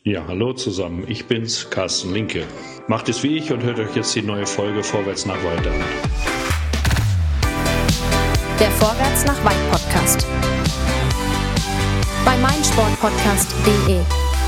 Ja, hallo zusammen, ich bin's, Carsten Linke. Macht es wie ich und hört euch jetzt die neue Folge Vorwärts nach Weit an. Der Vorwärts nach Weit Podcast. Bei meinsportpodcast.de.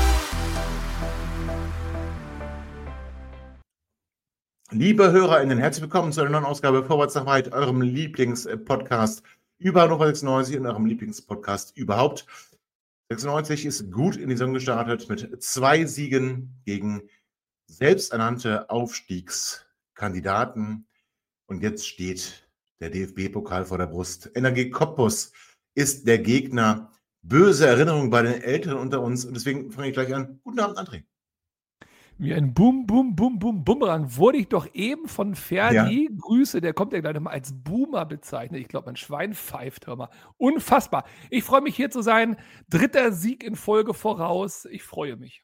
Liebe HörerInnen, herzlich willkommen zu einer neuen Ausgabe Vorwärts nach Weit, eurem Lieblingspodcast über Hannover 96 und eurem Lieblingspodcast überhaupt. 96 ist gut in die Saison gestartet mit 2 Siegen gegen selbsternannte Aufstiegskandidaten. Und jetzt steht der DFB-Pokal vor der Brust. NRG Cottbus ist der Gegner. Böse Erinnerungen bei den Älteren unter uns. Und deswegen fange ich gleich an. Guten Abend, André. Wie ein Bumerang wurde ich doch eben von Ferdi, Grüße, der kommt ja gleich nochmal als Boomer bezeichnet. Ich glaube, mein Schwein pfeift, hör mal. Unfassbar. Ich freue mich hier zu sein. 3. Sieg in Folge voraus. Ich freue mich.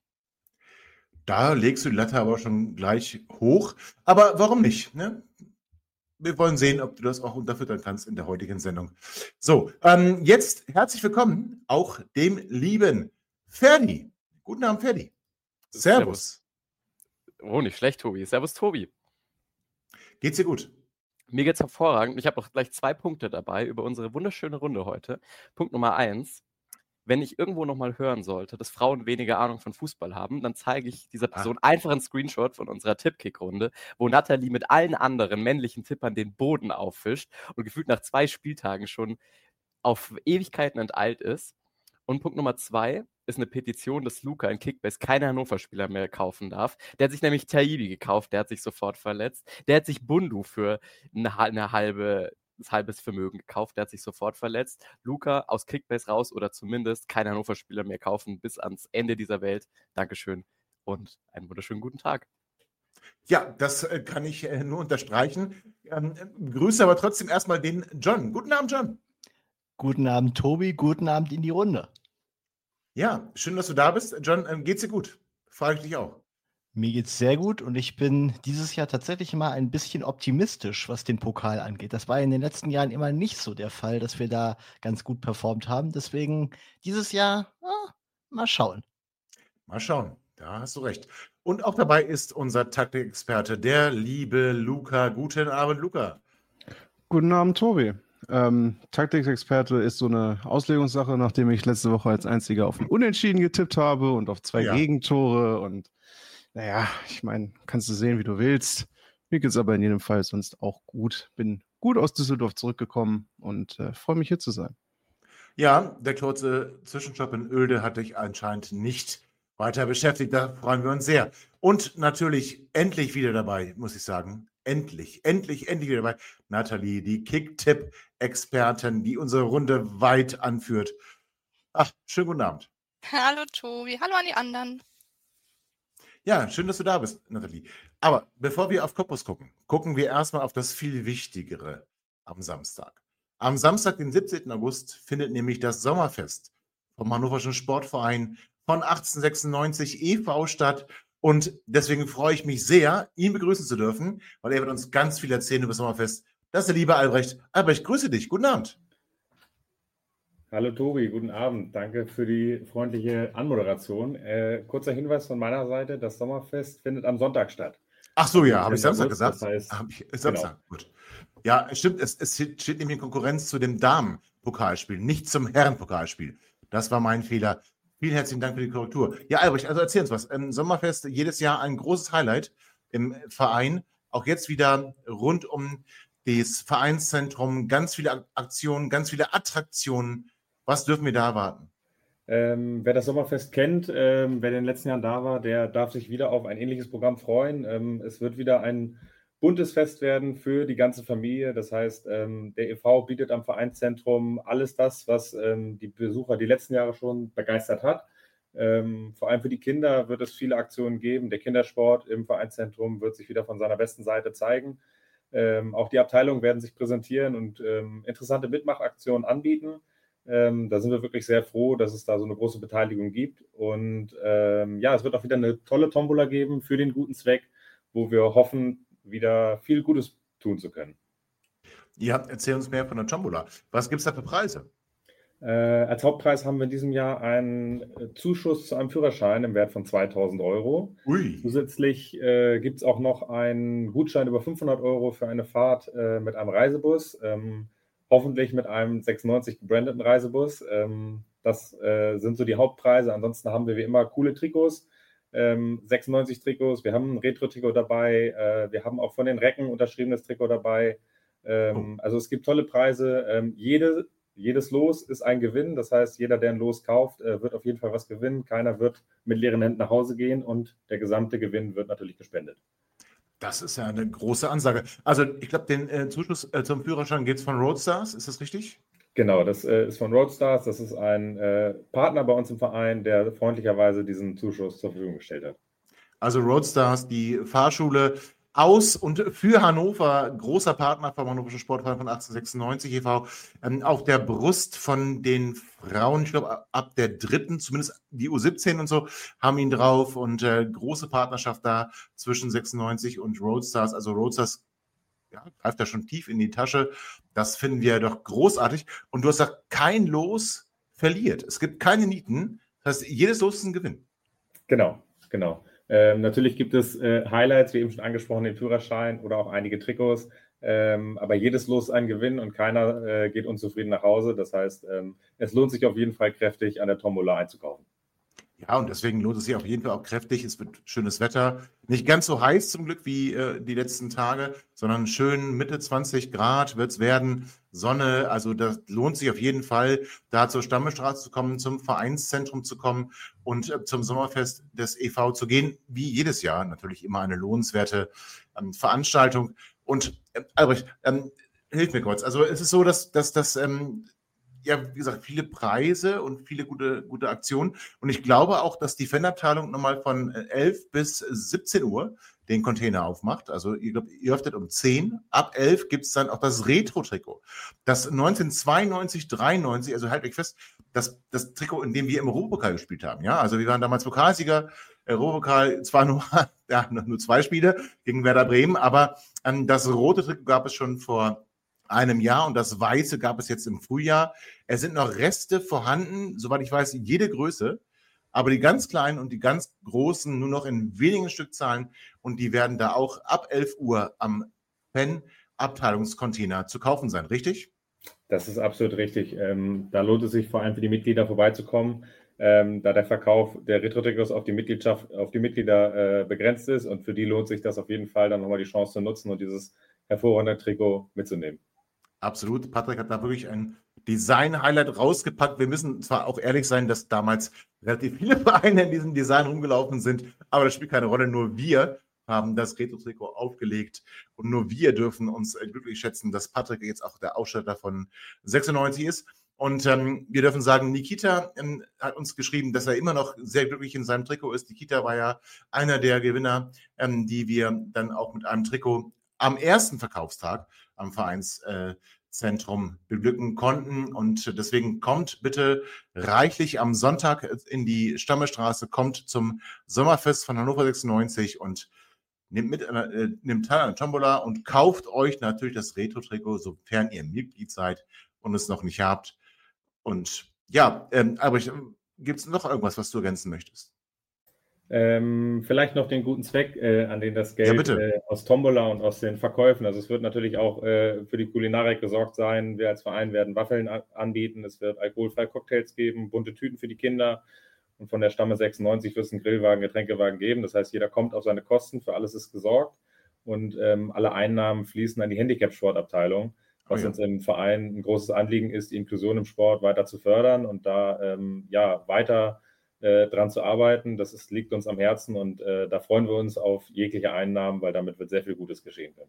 Da legst du die Latte aber schon gleich hoch. Aber warum nicht? Ne? Wir wollen sehen, ob du das auch unterfüttern kannst in der heutigen Sendung. So, jetzt herzlich willkommen auch dem lieben Ferdi. Guten Abend, Ferdi. Servus. Oh, nicht schlecht, Tobi. Servus, Tobi. Geht's dir gut? Mir geht's hervorragend. Ich habe auch gleich 2 Punkte dabei über unsere wunderschöne Runde heute. Punkt Nummer 1. Wenn ich irgendwo nochmal hören sollte, dass Frauen weniger Ahnung von Fußball haben, dann zeige ich dieser Person einfach einen Screenshot von unserer Tippkick-Runde, wo Nathalie mit allen anderen männlichen Tippern den Boden auffischt und gefühlt nach 2 Spieltagen schon auf Ewigkeiten enteilt ist. Und Punkt Nummer 2 ist eine Petition, dass Luca in Kickbase keine Hannover-Spieler mehr kaufen darf. Der hat sich nämlich Taibi gekauft, der hat sich sofort verletzt. Der hat sich Bundu für ein halbes Vermögen gekauft, der hat sich sofort verletzt. Luca aus Kickbase raus oder zumindest keine Hannover-Spieler mehr kaufen bis ans Ende dieser Welt. Dankeschön und einen wunderschönen guten Tag. Ja, das kann ich nur unterstreichen. Grüße aber trotzdem erstmal den John. Guten Abend, John. Guten Abend, Tobi. Guten Abend in die Runde. Ja, schön, dass du da bist. John, geht's dir gut? Frage ich dich auch. Mir geht's sehr gut und ich bin dieses Jahr tatsächlich mal ein bisschen optimistisch, was den Pokal angeht. Das war in den letzten Jahren immer nicht so der Fall, dass wir da ganz gut performt haben. Deswegen dieses Jahr, mal schauen. Mal schauen, da hast du recht. Und auch dabei ist unser Taktikexperte, der liebe Luca. Guten Abend, Luca. Guten Abend, Tobi. Taktikexperte ist so eine Auslegungssache, nachdem ich letzte Woche als einziger auf ein Unentschieden getippt habe und auf 2 Gegentore. Und naja, ich meine, kannst du sehen, wie du willst. Mir geht es aber in jedem Fall sonst auch gut. Bin gut aus Düsseldorf zurückgekommen und freue mich, hier zu sein. Ja, der kurze Zwischenstopp in Oelde hat dich anscheinend nicht weiter beschäftigt. Da freuen wir uns sehr. Und natürlich endlich wieder dabei, muss ich sagen. Endlich wieder dabei. Nathalie, die Kick-Tipp-Expertin, die unsere Runde weit anführt. Ach, schönen guten Abend. Hallo Tobi, hallo an die anderen. Ja, schön, dass du da bist, Nathalie. Aber bevor wir auf Cottbus gucken wir erstmal auf das viel Wichtigere am Samstag. Am Samstag, den 17. August, findet nämlich das Sommerfest vom Hannoverschen Sportverein von 1896 e.V. statt. Und deswegen freue ich mich sehr, ihn begrüßen zu dürfen, weil er wird uns ganz viel erzählen über das Sommerfest. Das ist der liebe Albrecht. Albrecht, grüße dich. Guten Abend. Hallo Tobi, guten Abend. Danke für die freundliche Anmoderation. Kurzer Hinweis von meiner Seite, das Sommerfest findet am Sonntag statt. Ach so, ja, habe ich Samstag gesagt? Das heißt, Samstag, genau. Gut. Ja, stimmt, es steht nämlich in Konkurrenz zu dem Damen-Pokalspiel, nicht zum Herren-Pokalspiel. Das war mein Fehler. Vielen herzlichen Dank für die Korrektur. Ja, Albrecht, also erzähl uns was. Sommerfest, jedes Jahr ein großes Highlight im Verein. Auch jetzt wieder rund um das Vereinszentrum, ganz viele Aktionen, ganz viele Attraktionen. Was dürfen wir da erwarten? Wer das Sommerfest kennt, wer in den letzten Jahren da war, der darf sich wieder auf ein ähnliches Programm freuen. Es wird wieder ein buntes Fest werden für die ganze Familie. Das heißt, der e.V. bietet am Vereinszentrum alles das, was die Besucher die letzten Jahre schon begeistert hat. Vor allem für die Kinder wird es viele Aktionen geben. Der Kindersport im Vereinszentrum wird sich wieder von seiner besten Seite zeigen. Auch die Abteilungen werden sich präsentieren und interessante Mitmachaktionen anbieten. Da sind wir wirklich sehr froh, dass es da so eine große Beteiligung gibt. Und es wird auch wieder eine tolle Tombola geben für den guten Zweck, wo wir hoffen, wieder viel Gutes tun zu können. Ja, erzähl uns mehr von der Tombola. Was gibt es da für Preise? Als Hauptpreis haben wir in diesem Jahr einen Zuschuss zu einem Führerschein im Wert von 2.000 Euro. Ui. Zusätzlich gibt es auch noch einen Gutschein über 500 Euro für eine Fahrt mit einem Reisebus, hoffentlich mit einem 96 gebrandeten Reisebus. Das sind so die Hauptpreise. Ansonsten haben wir wie immer coole Trikots, 96 Trikots. Wir haben ein Retro-Trikot dabei. Wir haben auch von den Recken unterschriebenes Trikot dabei. Also es gibt tolle Preise. Jedes Los ist ein Gewinn. Das heißt, jeder, der ein Los kauft, wird auf jeden Fall was gewinnen. Keiner wird mit leeren Händen nach Hause gehen und der gesamte Gewinn wird natürlich gespendet. Das ist ja eine große Ansage. Also ich glaube, den Zuschuss zum Führerschein geht es von Roadstars. Ist das richtig? Genau, das ist von Roadstars. Das ist ein Partner bei uns im Verein, der freundlicherweise diesen Zuschuss zur Verfügung gestellt hat. Also Roadstars, die Fahrschule aus und für Hannover, großer Partner vom Hannoverschen Sportverein von 1896 e.V., auf der Brust von den Frauen, ich glaube ab der dritten, zumindest die U17 und so, haben ihn drauf und große Partnerschaft da zwischen 96 und Roadstars. Also Roadstars greift da schon tief in die Tasche. Das finden wir doch großartig. Und du hast gesagt, kein Los verliert. Es gibt keine Nieten. Das heißt, jedes Los ist ein Gewinn. Genau. Natürlich gibt es Highlights, wie eben schon angesprochen, den Führerschein oder auch einige Trikots. Aber jedes Los ist ein Gewinn und keiner geht unzufrieden nach Hause. Das heißt, es lohnt sich auf jeden Fall kräftig, an der Tombola einzukaufen. Ja, und deswegen lohnt es sich auf jeden Fall auch kräftig. Es wird schönes Wetter. Nicht ganz so heiß zum Glück wie die letzten Tage, sondern schön Mitte 20 Grad wird es werden. Sonne, also das lohnt sich auf jeden Fall, da zur Stammestraße zu kommen, zum Vereinszentrum zu kommen und zum Sommerfest des e.V. zu gehen. Wie jedes Jahr natürlich immer eine lohnenswerte Veranstaltung. Und Albrecht, hilf mir kurz. Also es ist so, dass wie gesagt, viele Preise und viele gute Aktionen. Und ich glaube auch, dass die Fanabteilung nochmal von 11 bis 17 Uhr den Container aufmacht. Also ihr öffnet um 10. Ab 11 gibt es dann auch das Retro-Trikot. Das 1992, 93, also haltet euch fest, das Trikot, in dem wir im Europapokal gespielt haben. Ja, also wir waren damals Pokalsieger. Europapokal zwar nur 2 Spiele gegen Werder Bremen, aber das rote Trikot gab es schon vor einem Jahr und das weiße gab es jetzt im Frühjahr. Es sind noch Reste vorhanden, soweit ich weiß, jede Größe, aber die ganz kleinen und die ganz großen nur noch in wenigen Stückzahlen und die werden da auch ab 11 Uhr am Fan-Abteilungscontainer zu kaufen sein, richtig? Das ist absolut richtig. Da lohnt es sich vor allem für die Mitglieder vorbeizukommen, da der Verkauf der Retro-Trikots auf die Mitglieder begrenzt ist und für die lohnt sich das auf jeden Fall, dann nochmal die Chance zu nutzen und dieses hervorragende Trikot mitzunehmen. Absolut. Patrick hat da wirklich ein Design-Highlight rausgepackt. Wir müssen zwar auch ehrlich sein, dass damals relativ viele Vereine in diesem Design rumgelaufen sind, aber das spielt keine Rolle. Nur wir haben das Retro-Trikot aufgelegt und nur wir dürfen uns glücklich schätzen, dass Patrick jetzt auch der Ausstatter von 96 ist. Und wir dürfen sagen, Nikita hat uns geschrieben, dass er immer noch sehr glücklich in seinem Trikot ist. Nikita war ja einer der Gewinner, die wir dann auch mit einem Trikot am ersten Verkaufstag am Vereinszentrum beglücken konnten. Und deswegen kommt bitte reichlich am Sonntag in die Stammestraße, kommt zum Sommerfest von Hannover 96 und nimmt teil an der Tombola und kauft euch natürlich das Retro-Trikot, sofern ihr Mitglied seid und es noch nicht habt. Und ja, aber gibt es noch irgendwas, was du ergänzen möchtest? Vielleicht noch den guten Zweck, an den das Geld aus Tombola und aus den Verkäufen, also es wird natürlich auch für die Kulinarik gesorgt sein. Wir als Verein werden Waffeln anbieten, es wird alkoholfreie Cocktails geben, bunte Tüten für die Kinder und von der Stamme 96 wird es einen Grillwagen, Getränkewagen geben. Das heißt, jeder kommt auf seine Kosten, für alles ist gesorgt und alle Einnahmen fließen an die Handicap-Sportabteilung, was uns im Verein ein großes Anliegen ist, die Inklusion im Sport weiter zu fördern und da weiter dran zu arbeiten. Das liegt uns am Herzen und da freuen wir uns auf jegliche Einnahmen, weil damit wird sehr viel Gutes geschehen können.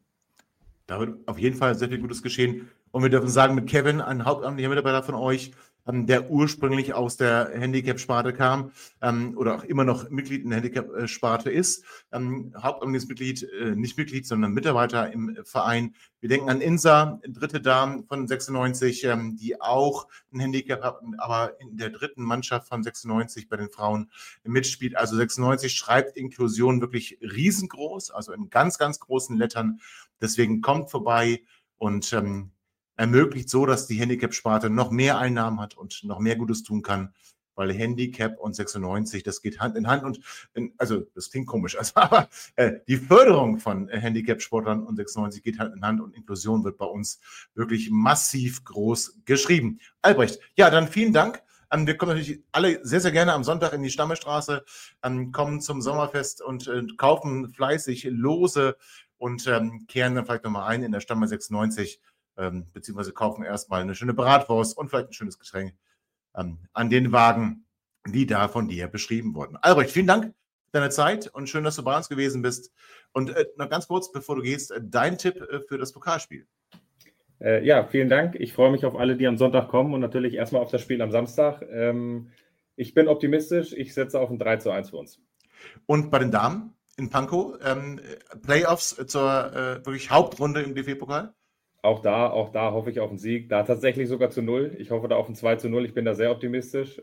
Da wird auf jeden Fall sehr viel Gutes geschehen. Und wir dürfen sagen, mit Kevin, ein hauptamtlicher Mitarbeiter von euch, der ursprünglich aus der Handicap-Sparte kam oder auch immer noch Mitglied in der Handicap-Sparte ist. Hauptamtliches Mitglied, nicht Mitglied, sondern Mitarbeiter im Verein. Wir denken an Insa, dritte Dame von 96, die auch ein Handicap hat, aber in der dritten Mannschaft von 96 bei den Frauen mitspielt. Also 96 schreibt Inklusion wirklich riesengroß, also in ganz, ganz großen Lettern. Deswegen kommt vorbei und ermöglicht so, dass die Handicap-Sparte noch mehr Einnahmen hat und noch mehr Gutes tun kann, weil Handicap und 96, das geht Hand in Hand und, also das klingt komisch, aber die Förderung von Handicap-Sportlern und 96 geht Hand in Hand und Inklusion wird bei uns wirklich massiv groß geschrieben. Albrecht, ja, dann vielen Dank. Wir kommen natürlich alle sehr, sehr gerne am Sonntag in die Stammestraße, kommen zum Sommerfest und kaufen fleißig Lose und kehren dann vielleicht nochmal ein in der Stamme 96, beziehungsweise kaufen erstmal eine schöne Bratwurst und vielleicht ein schönes Getränk an den Wagen, die da von dir beschrieben wurden. Albrecht, vielen Dank für deine Zeit und schön, dass du bei uns gewesen bist. Und noch ganz kurz, bevor du gehst, dein Tipp für das Pokalspiel. Ja, vielen Dank. Ich freue mich auf alle, die am Sonntag kommen und natürlich erstmal auf das Spiel am Samstag. Ich bin optimistisch. Ich setze auf ein 3:1 für uns. Und bei den Damen in Pankow, Playoffs zur wirklich Hauptrunde im DFB-Pokal? Auch da hoffe ich auf einen Sieg. Da tatsächlich sogar zu 0. Ich hoffe da auf ein 2:0. Ich bin da sehr optimistisch.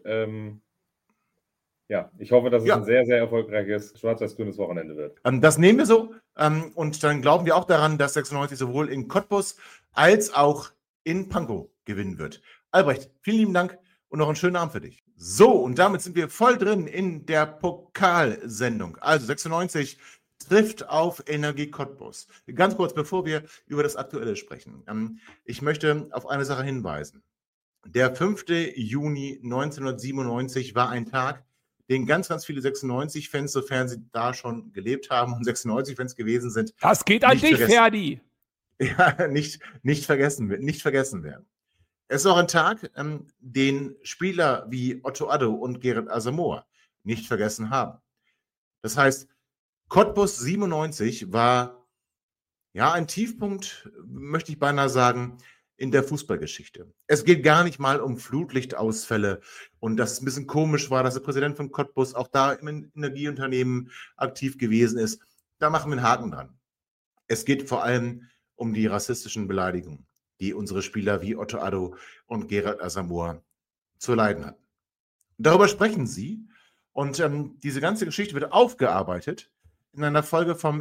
Ja, ich hoffe, dass es ein sehr, sehr erfolgreiches schwarz-weiß-grünes Wochenende wird. Das nehmen wir so. Und dann glauben wir auch daran, dass 96 sowohl in Cottbus als auch in Pankow gewinnen wird. Albrecht, vielen lieben Dank und noch einen schönen Abend für dich. So, und damit sind wir voll drin in der Pokalsendung. Also 96 trifft auf Energie Cottbus. Ganz kurz, bevor wir über das Aktuelle sprechen. Ich möchte auf eine Sache hinweisen. Der 5. Juni 1997 war ein Tag, den ganz, ganz viele 96-Fans, sofern sie da schon gelebt haben und 96-Fans gewesen sind. Das geht an dich, Ferdi. Ja, nicht vergessen werden. Es ist auch ein Tag, den Spieler wie Otto Addo und Gerrit Asamoah nicht vergessen haben. Das heißt, Cottbus 97 war ein Tiefpunkt, möchte ich beinahe sagen, in der Fußballgeschichte. Es geht gar nicht mal um Flutlichtausfälle und dass es ein bisschen komisch war, dass der Präsident von Cottbus auch da im Energieunternehmen aktiv gewesen ist. Da machen wir einen Haken dran. Es geht vor allem um die rassistischen Beleidigungen, die unsere Spieler wie Otto Addo und Gerrit Asamoah zu leiden hatten. Darüber sprechen sie und diese ganze Geschichte wird aufgearbeitet in einer Folge vom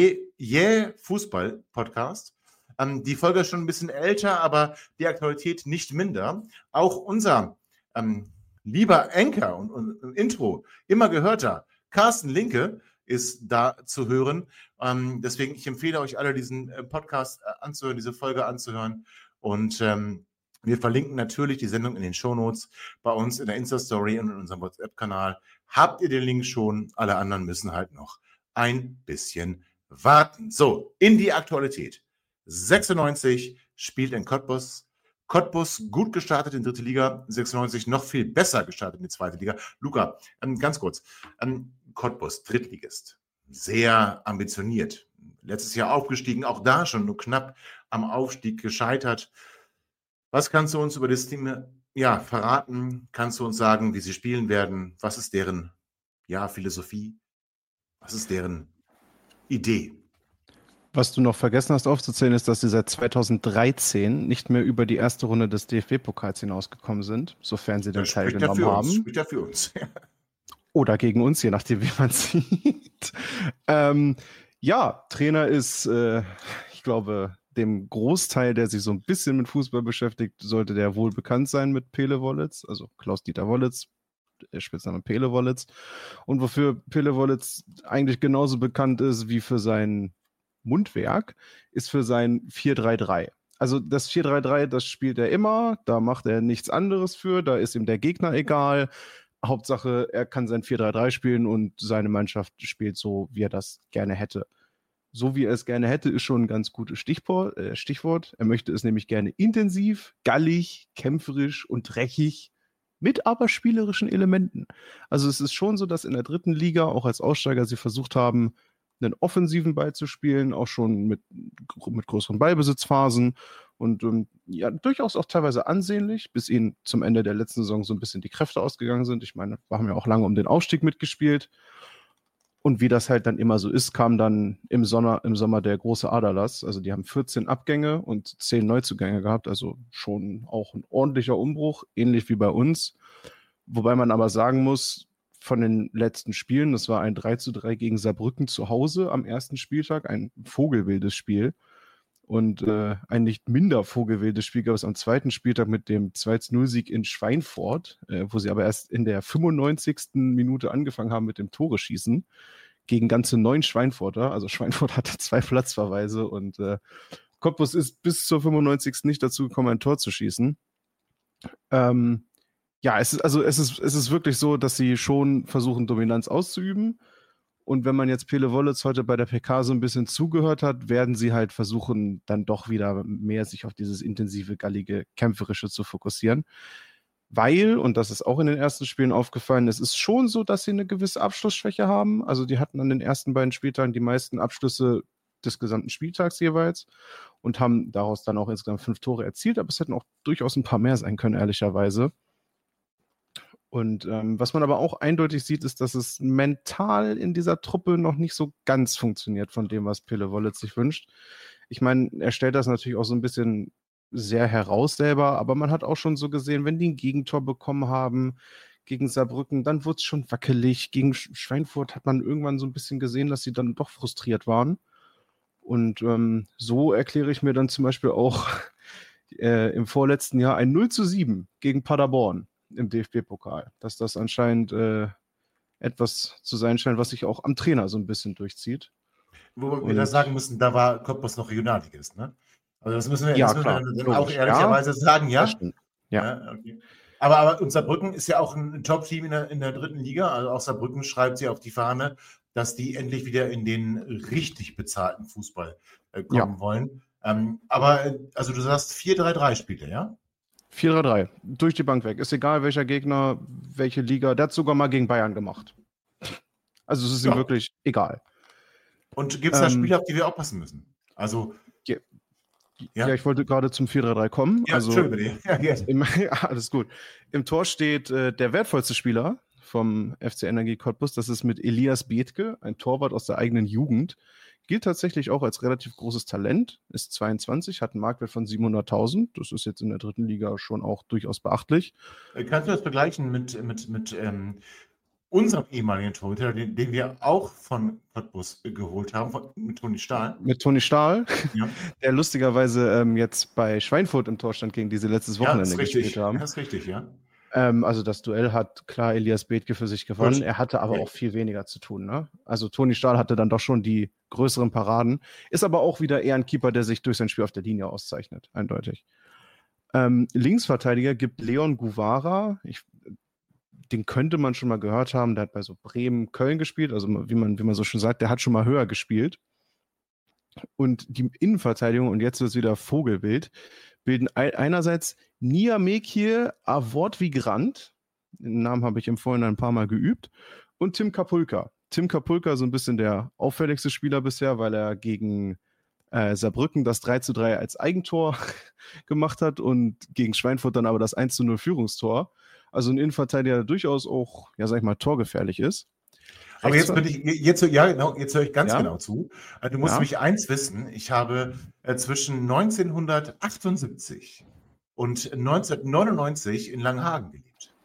Fußball-Podcast. Die Folge ist schon ein bisschen älter, aber die Aktualität nicht minder. Auch unser lieber Anchor und Intro, immer gehörter, Carsten Linke, ist da zu hören. Deswegen, ich empfehle euch alle, diesen Podcast anzuhören, diese Folge anzuhören. Und wir verlinken natürlich die Sendung in den Shownotes bei uns in der Insta-Story und in unserem WhatsApp-Kanal. Habt ihr den Link schon? Alle anderen müssen halt noch ein bisschen warten. So, in die Aktualität. 96 spielt in Cottbus. Cottbus gut gestartet in die 3. Liga, 96 noch viel besser gestartet in die 2. Liga. Luca, ganz kurz. Cottbus, Drittligist, sehr ambitioniert. Letztes Jahr aufgestiegen, auch da schon nur knapp am Aufstieg gescheitert. Was kannst du uns über das Team verraten? Kannst du uns sagen, wie sie spielen werden? Was ist deren Philosophie? Was ist deren Idee? Was du noch vergessen hast aufzuzählen, ist, dass sie seit 2013 nicht mehr über die erste Runde des DFB-Pokals hinausgekommen sind, sofern sie denn teilgenommen haben. Spricht ja für uns. Oder gegen uns, je nachdem, wie man sieht. Trainer ist, ich glaube, dem Großteil, der sich so ein bisschen mit Fußball beschäftigt, sollte der wohl bekannt sein mit Pele Wollitz, also Klaus-Dieter Wollitz, der Spitzname Pele Wollitz. Und wofür Pele Wollitz eigentlich genauso bekannt ist wie für sein Mundwerk, ist für sein 4-3-3. Also das 4-3-3, das spielt er immer, da macht er nichts anderes für, da ist ihm der Gegner egal. Hauptsache, er kann sein 4-3-3 spielen und seine Mannschaft spielt so, wie er das gerne hätte. So wie er es gerne hätte, ist schon ein ganz gutes Stichwort. Er möchte es nämlich gerne intensiv, gallig, kämpferisch und dreckig, mit aber spielerischen Elementen. Also es ist schon so, dass in der 3. Liga, auch als Aussteiger, sie versucht haben, einen offensiven Ball zu spielen, auch schon mit größeren Ballbesitzphasen und durchaus auch teilweise ansehnlich, bis ihnen zum Ende der letzten Saison so ein bisschen die Kräfte ausgegangen sind. Ich meine, wir haben ja auch lange um den Aufstieg mitgespielt. Und wie das halt dann immer so ist, kam dann im Sommer der große Aderlass. Also die haben 14 Abgänge und 10 Neuzugänge gehabt, also schon auch ein ordentlicher Umbruch, ähnlich wie bei uns. Wobei man aber sagen muss, von den letzten Spielen, das war ein 3:3 gegen Saarbrücken zu Hause am ersten Spieltag, ein vogelwildes Spiel. Und ein nicht minder vorgewähltes Spiel gab es am zweiten Spieltag mit dem 2-0-Sieg in Schweinfurt, wo sie aber erst in der 95. Minute angefangen haben mit dem Tore-Schießen gegen ganze 9 Schweinfurter. Also Schweinfurt hatte 2 Platzverweise und Cottbus ist bis zur 95. nicht dazu gekommen, ein Tor zu schießen. Ja, es ist wirklich so, dass sie schon versuchen, Dominanz auszuüben. Und wenn man jetzt Pele Wollitz heute bei der PK so ein bisschen zugehört hat, werden sie halt versuchen, dann doch wieder mehr sich auf dieses intensive, gallige, kämpferische zu fokussieren. Weil, und das ist auch in den ersten Spielen aufgefallen, es ist schon so, dass sie eine gewisse Abschlussschwäche haben. Also die hatten an den ersten beiden Spieltagen die meisten Abschlüsse des gesamten Spieltags jeweils und haben daraus dann auch insgesamt 5 Tore erzielt, aber es hätten auch durchaus ein paar mehr sein können, ehrlicherweise. Und was man aber auch eindeutig sieht, ist, dass es mental in dieser Truppe noch nicht so ganz funktioniert von dem, was Pele Wollitz sich wünscht. Ich meine, er stellt das natürlich auch so ein bisschen sehr heraus selber, aber man hat auch schon so gesehen, wenn die ein Gegentor bekommen haben gegen Saarbrücken, dann wurde es schon wackelig. Gegen Schweinfurt hat man irgendwann so ein bisschen gesehen, dass sie dann doch frustriert waren. Und so erkläre ich mir dann zum Beispiel auch im vorletzten Jahr ein 0-7 gegen Paderborn im DFB-Pokal, dass das anscheinend etwas zu sein scheint, was sich auch am Trainer so ein bisschen durchzieht. Wo wir da sagen müssen, da war Cottbus noch Regionalligist, ne? Also das müssen wir, dann auch ehrlicherweise sagen, ja? Ja. Okay. Aber und Saarbrücken ist ja auch ein Top-Team in der 3. Liga, also auch Saarbrücken schreibt sie auf die Fahne, dass die endlich wieder in den richtig bezahlten Fußball kommen wollen. Aber also du sagst 4-3-3 spielt er, ja? 4-3-3, durch die Bank weg. Ist egal, welcher Gegner, welche Liga. Der hat sogar mal gegen Bayern gemacht. Also es ist ihm wirklich egal. Und gibt es da Spiele, auf die wir aufpassen müssen? Also ja, ich wollte gerade zum 4-3-3 kommen. Ja, also, Entschuldigung. Alles gut. Im Tor steht der wertvollste Spieler vom FC Energie Cottbus. Das ist mit Elias Bethke, ein Torwart aus der eigenen Jugend. Gilt tatsächlich auch als relativ großes Talent, ist 22, hat einen Marktwert von 700.000. Das ist jetzt in der 3. Liga schon auch durchaus beachtlich. Kannst du das vergleichen mit unserem ehemaligen Torhüter, den wir auch von Cottbus geholt haben, mit Toni Stahl? Mit Toni Stahl, ja. Der lustigerweise jetzt bei Schweinfurt im Tor stand, gegen die sie letztes Wochenende gespielt haben. Das ist richtig, ja. Also das Duell hat klar Elias Bethke für sich gewonnen. Er hatte aber auch viel weniger zu tun. Ne? Also Toni Stahl hatte dann doch schon die größeren Paraden. Ist aber auch wieder eher ein Keeper, der sich durch sein Spiel auf der Linie auszeichnet. Eindeutig. Linksverteidiger gibt Leon Guvara. Den könnte man schon mal gehört haben. Der hat bei so Bremen, Köln gespielt. Also wie man so schön sagt, der hat schon mal höher gespielt. Und die Innenverteidigung, und jetzt wird es wieder Vogelwild, bilden einerseits Niamekir Avortvigrant, den Namen habe ich im Vorhinein ein paar Mal geübt, und Tim Kapulka. Tim Kapulka so ein bisschen der auffälligste Spieler bisher, weil er gegen Saarbrücken das 3-3 als Eigentor gemacht hat und gegen Schweinfurt dann aber das 1-0 Führungstor. Also ein Innenverteidiger, der durchaus auch, ja sag ich mal, torgefährlich ist. Aber jetzt höre ich ganz genau zu. Du musst mich eins wissen, ich habe zwischen 1978 und 1999 in Langenhagen gelebt.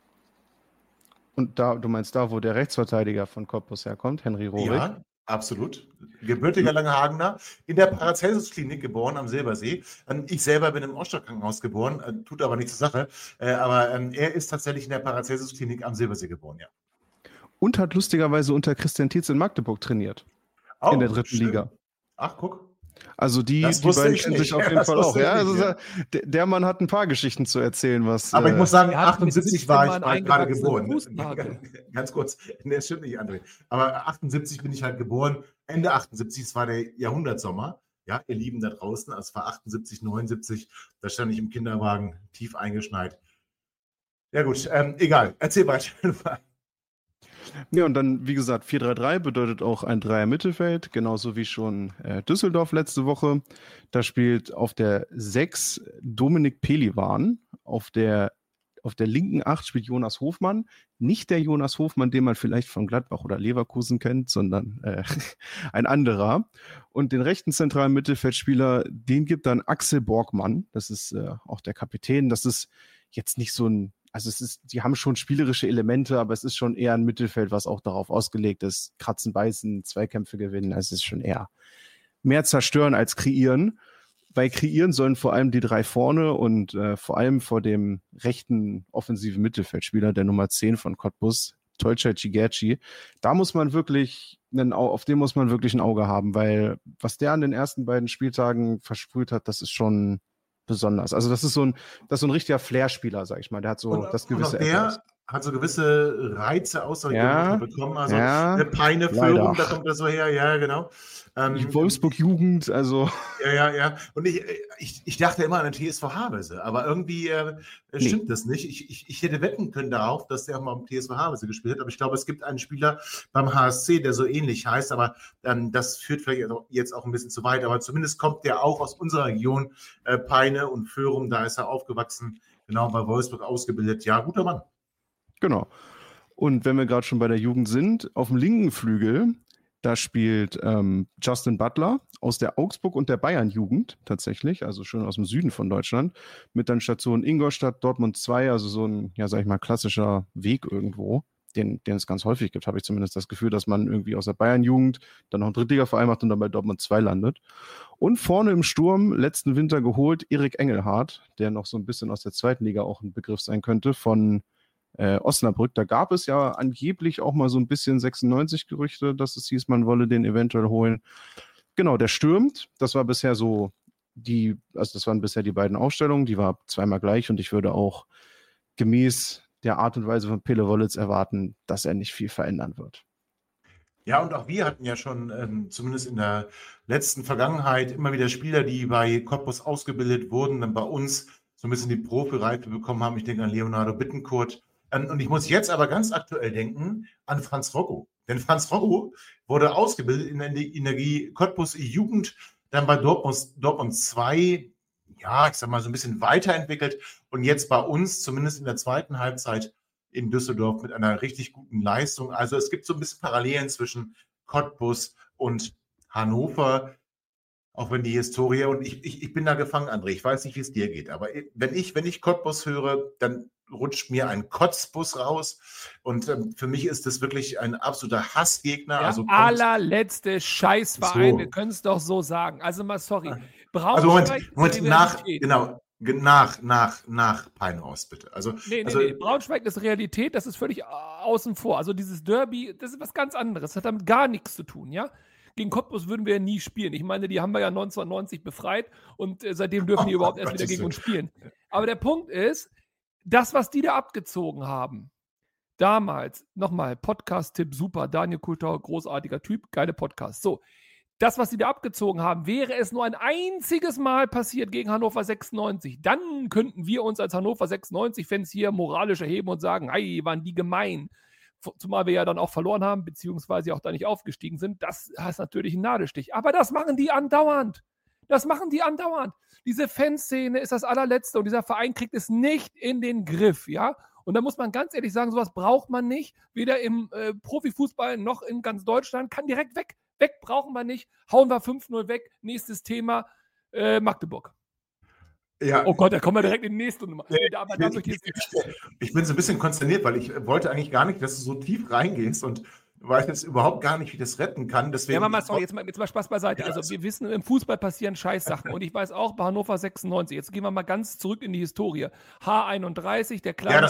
Und du meinst da, wo der Rechtsverteidiger von Cottbus herkommt, Henry Rohrig? Ja, absolut. Gebürtiger Langenhagener, in der Paracelsus-Klinik geboren am Silbersee. Ich selber bin im Oster-Krankenhaus geboren, tut aber nichts zur Sache. Aber er ist tatsächlich in der Paracelsus-Klinik am Silbersee geboren, ja. Und hat lustigerweise unter Christian Tietz in Magdeburg trainiert. In der 3. Liga. Ach, guck. Also die beiden kennen sich auf jeden Fall auch. Ja, also der Mann hat ein paar Geschichten zu erzählen, was. Aber ich muss sagen, 78 war ich gerade geboren. Ganz kurz, das stimmt nicht, André. Aber 78 bin ich halt geboren. Ende 78, es war der Jahrhundertsommer. Ja, ihr Lieben da draußen, es war 78, 79, da stand ich im Kinderwagen, tief eingeschneit. Ja gut, egal, erzähl weiter. Ja, und dann, wie gesagt, 4-3-3 bedeutet auch ein Dreier-Mittelfeld, genauso wie schon Düsseldorf letzte Woche. Da spielt auf der 6 Dominik Pelivan, auf der linken 8 spielt Jonas Hofmann. Nicht der Jonas Hofmann, den man vielleicht von Gladbach oder Leverkusen kennt, sondern ein anderer. Und den rechten zentralen Mittelfeldspieler, den gibt dann Axel Borgmann. Das ist auch der Kapitän. Das ist jetzt nicht so ein, also die haben schon spielerische Elemente, aber es ist schon eher ein Mittelfeld, was auch darauf ausgelegt ist, kratzen, beißen, Zweikämpfe gewinnen. Also es ist schon eher mehr zerstören als kreieren. weil kreieren sollen vor allem die 3 vorne und vor allem vor dem rechten offensiven Mittelfeldspieler, der Nummer 10 von Cottbus, Tolcay Cigerci. Da muss man wirklich auf den muss man wirklich ein Auge haben, weil was der an den ersten beiden Spieltagen versprüht hat, das ist schon besonders. Also das ist so ein richtiger Flair-Spieler, sag ich mal. Der hat so das gewisse Etwas. Hat so gewisse Reize bekommen. Also eine Peine-Führung, da kommt er so her, ja, genau. Die Wolfsburg-Jugend, also. Ja. Und ich dachte immer an den TSV Havelse, aber irgendwie stimmt das nicht. Ich hätte wetten können darauf, dass der auch mal am TSV Havelse gespielt hat, aber ich glaube, es gibt einen Spieler beim HSC, der so ähnlich heißt, aber das führt vielleicht jetzt auch ein bisschen zu weit, aber zumindest kommt der auch aus unserer Region, Peine und Föhrum, da ist er aufgewachsen, genau bei Wolfsburg ausgebildet. Ja, guter Mann. Genau. Und wenn wir gerade schon bei der Jugend sind, auf dem linken Flügel, da spielt Justin Butler aus der Augsburg- und der Bayern-Jugend tatsächlich, also schön aus dem Süden von Deutschland, mit dann Stationen Ingolstadt, Dortmund 2, also so ein, ja, sag ich mal, klassischer Weg irgendwo, den es ganz häufig gibt, habe ich zumindest das Gefühl, dass man irgendwie aus der Bayern-Jugend dann noch einen Drittligaverein macht und dann bei Dortmund 2 landet. Und vorne im Sturm, letzten Winter geholt, Erik Engelhardt, der noch so ein bisschen aus der zweiten Liga auch ein Begriff sein könnte, von Osnabrück. Da gab es ja angeblich auch mal so ein bisschen 96-Gerüchte, dass es hieß, man wolle den eventuell holen. Genau, der stürmt. Das war bisher das waren bisher die beiden Aufstellungen. Die war zweimal gleich und ich würde auch gemäß der Art und Weise von Pele Wollitz erwarten, dass er nicht viel verändern wird. Ja, und auch wir hatten ja schon, zumindest in der letzten Vergangenheit, immer wieder Spieler, die bei Cottbus ausgebildet wurden, dann bei uns so ein bisschen die Profireife bekommen haben. Ich denke an Leonardo Bittencourt. Und ich muss jetzt aber ganz aktuell denken an Franz Rocco. Denn Franz Rocco wurde ausgebildet in der Energie Cottbus Jugend, dann bei Dortmund 2, ja, ich sag mal so ein bisschen weiterentwickelt und jetzt bei uns, zumindest in der zweiten Halbzeit in Düsseldorf mit einer richtig guten Leistung. Also es gibt so ein bisschen Parallelen zwischen Cottbus und Hannover, auch wenn die Historie, und ich bin da gefangen, André, ich weiß nicht, wie es dir geht, aber wenn ich Cottbus höre, dann rutscht mir ein Kotzbus raus und für mich ist das wirklich ein absoluter Hassgegner. Der also allerletzte Scheißverein, so. Wir können es doch so sagen. Also mal, sorry. Also Moment, nach Peinhaus, bitte. Also, Nee, Braunschweig ist Realität, das ist völlig außen vor. Also dieses Derby, das ist was ganz anderes, das hat damit gar nichts zu tun, ja? Gegen Cottbus würden wir ja nie spielen. Ich meine, die haben wir ja 1990 befreit und seitdem dürfen die überhaupt erst wieder gegen uns spielen. Aber der Punkt ist, das, was die da abgezogen haben, damals, nochmal, Podcast-Tipp, super, Daniel Kultau, großartiger Typ, geile Podcast. So, das, was sie da abgezogen haben, wäre es nur ein einziges Mal passiert gegen Hannover 96. Dann könnten wir uns als Hannover 96-Fans hier moralisch erheben und sagen, hey, waren die gemein. Zumal wir ja dann auch verloren haben, beziehungsweise auch da nicht aufgestiegen sind. Das heißt natürlich einen Nadelstich. Aber das machen die andauernd. Diese Fanszene ist das allerletzte und dieser Verein kriegt es nicht in den Griff, ja. Und da muss man ganz ehrlich sagen, sowas braucht man nicht. Weder im Profifußball noch in ganz Deutschland. Kann direkt weg. Weg brauchen wir nicht. Hauen wir 5-0 weg. Nächstes Thema, Magdeburg. Ja. Oh Gott, da kommen wir direkt in die nächste Nummer. Ich bin so ein bisschen konsterniert, weil ich wollte eigentlich gar nicht, dass du so tief reingehst und weiß jetzt überhaupt gar nicht, wie das retten kann. Deswegen jetzt mal Spaß beiseite. Also wir wissen, im Fußball passieren Scheißsachen. Und ich weiß auch, bei Hannover 96, jetzt gehen wir mal ganz zurück in die Historie. H31, der kleine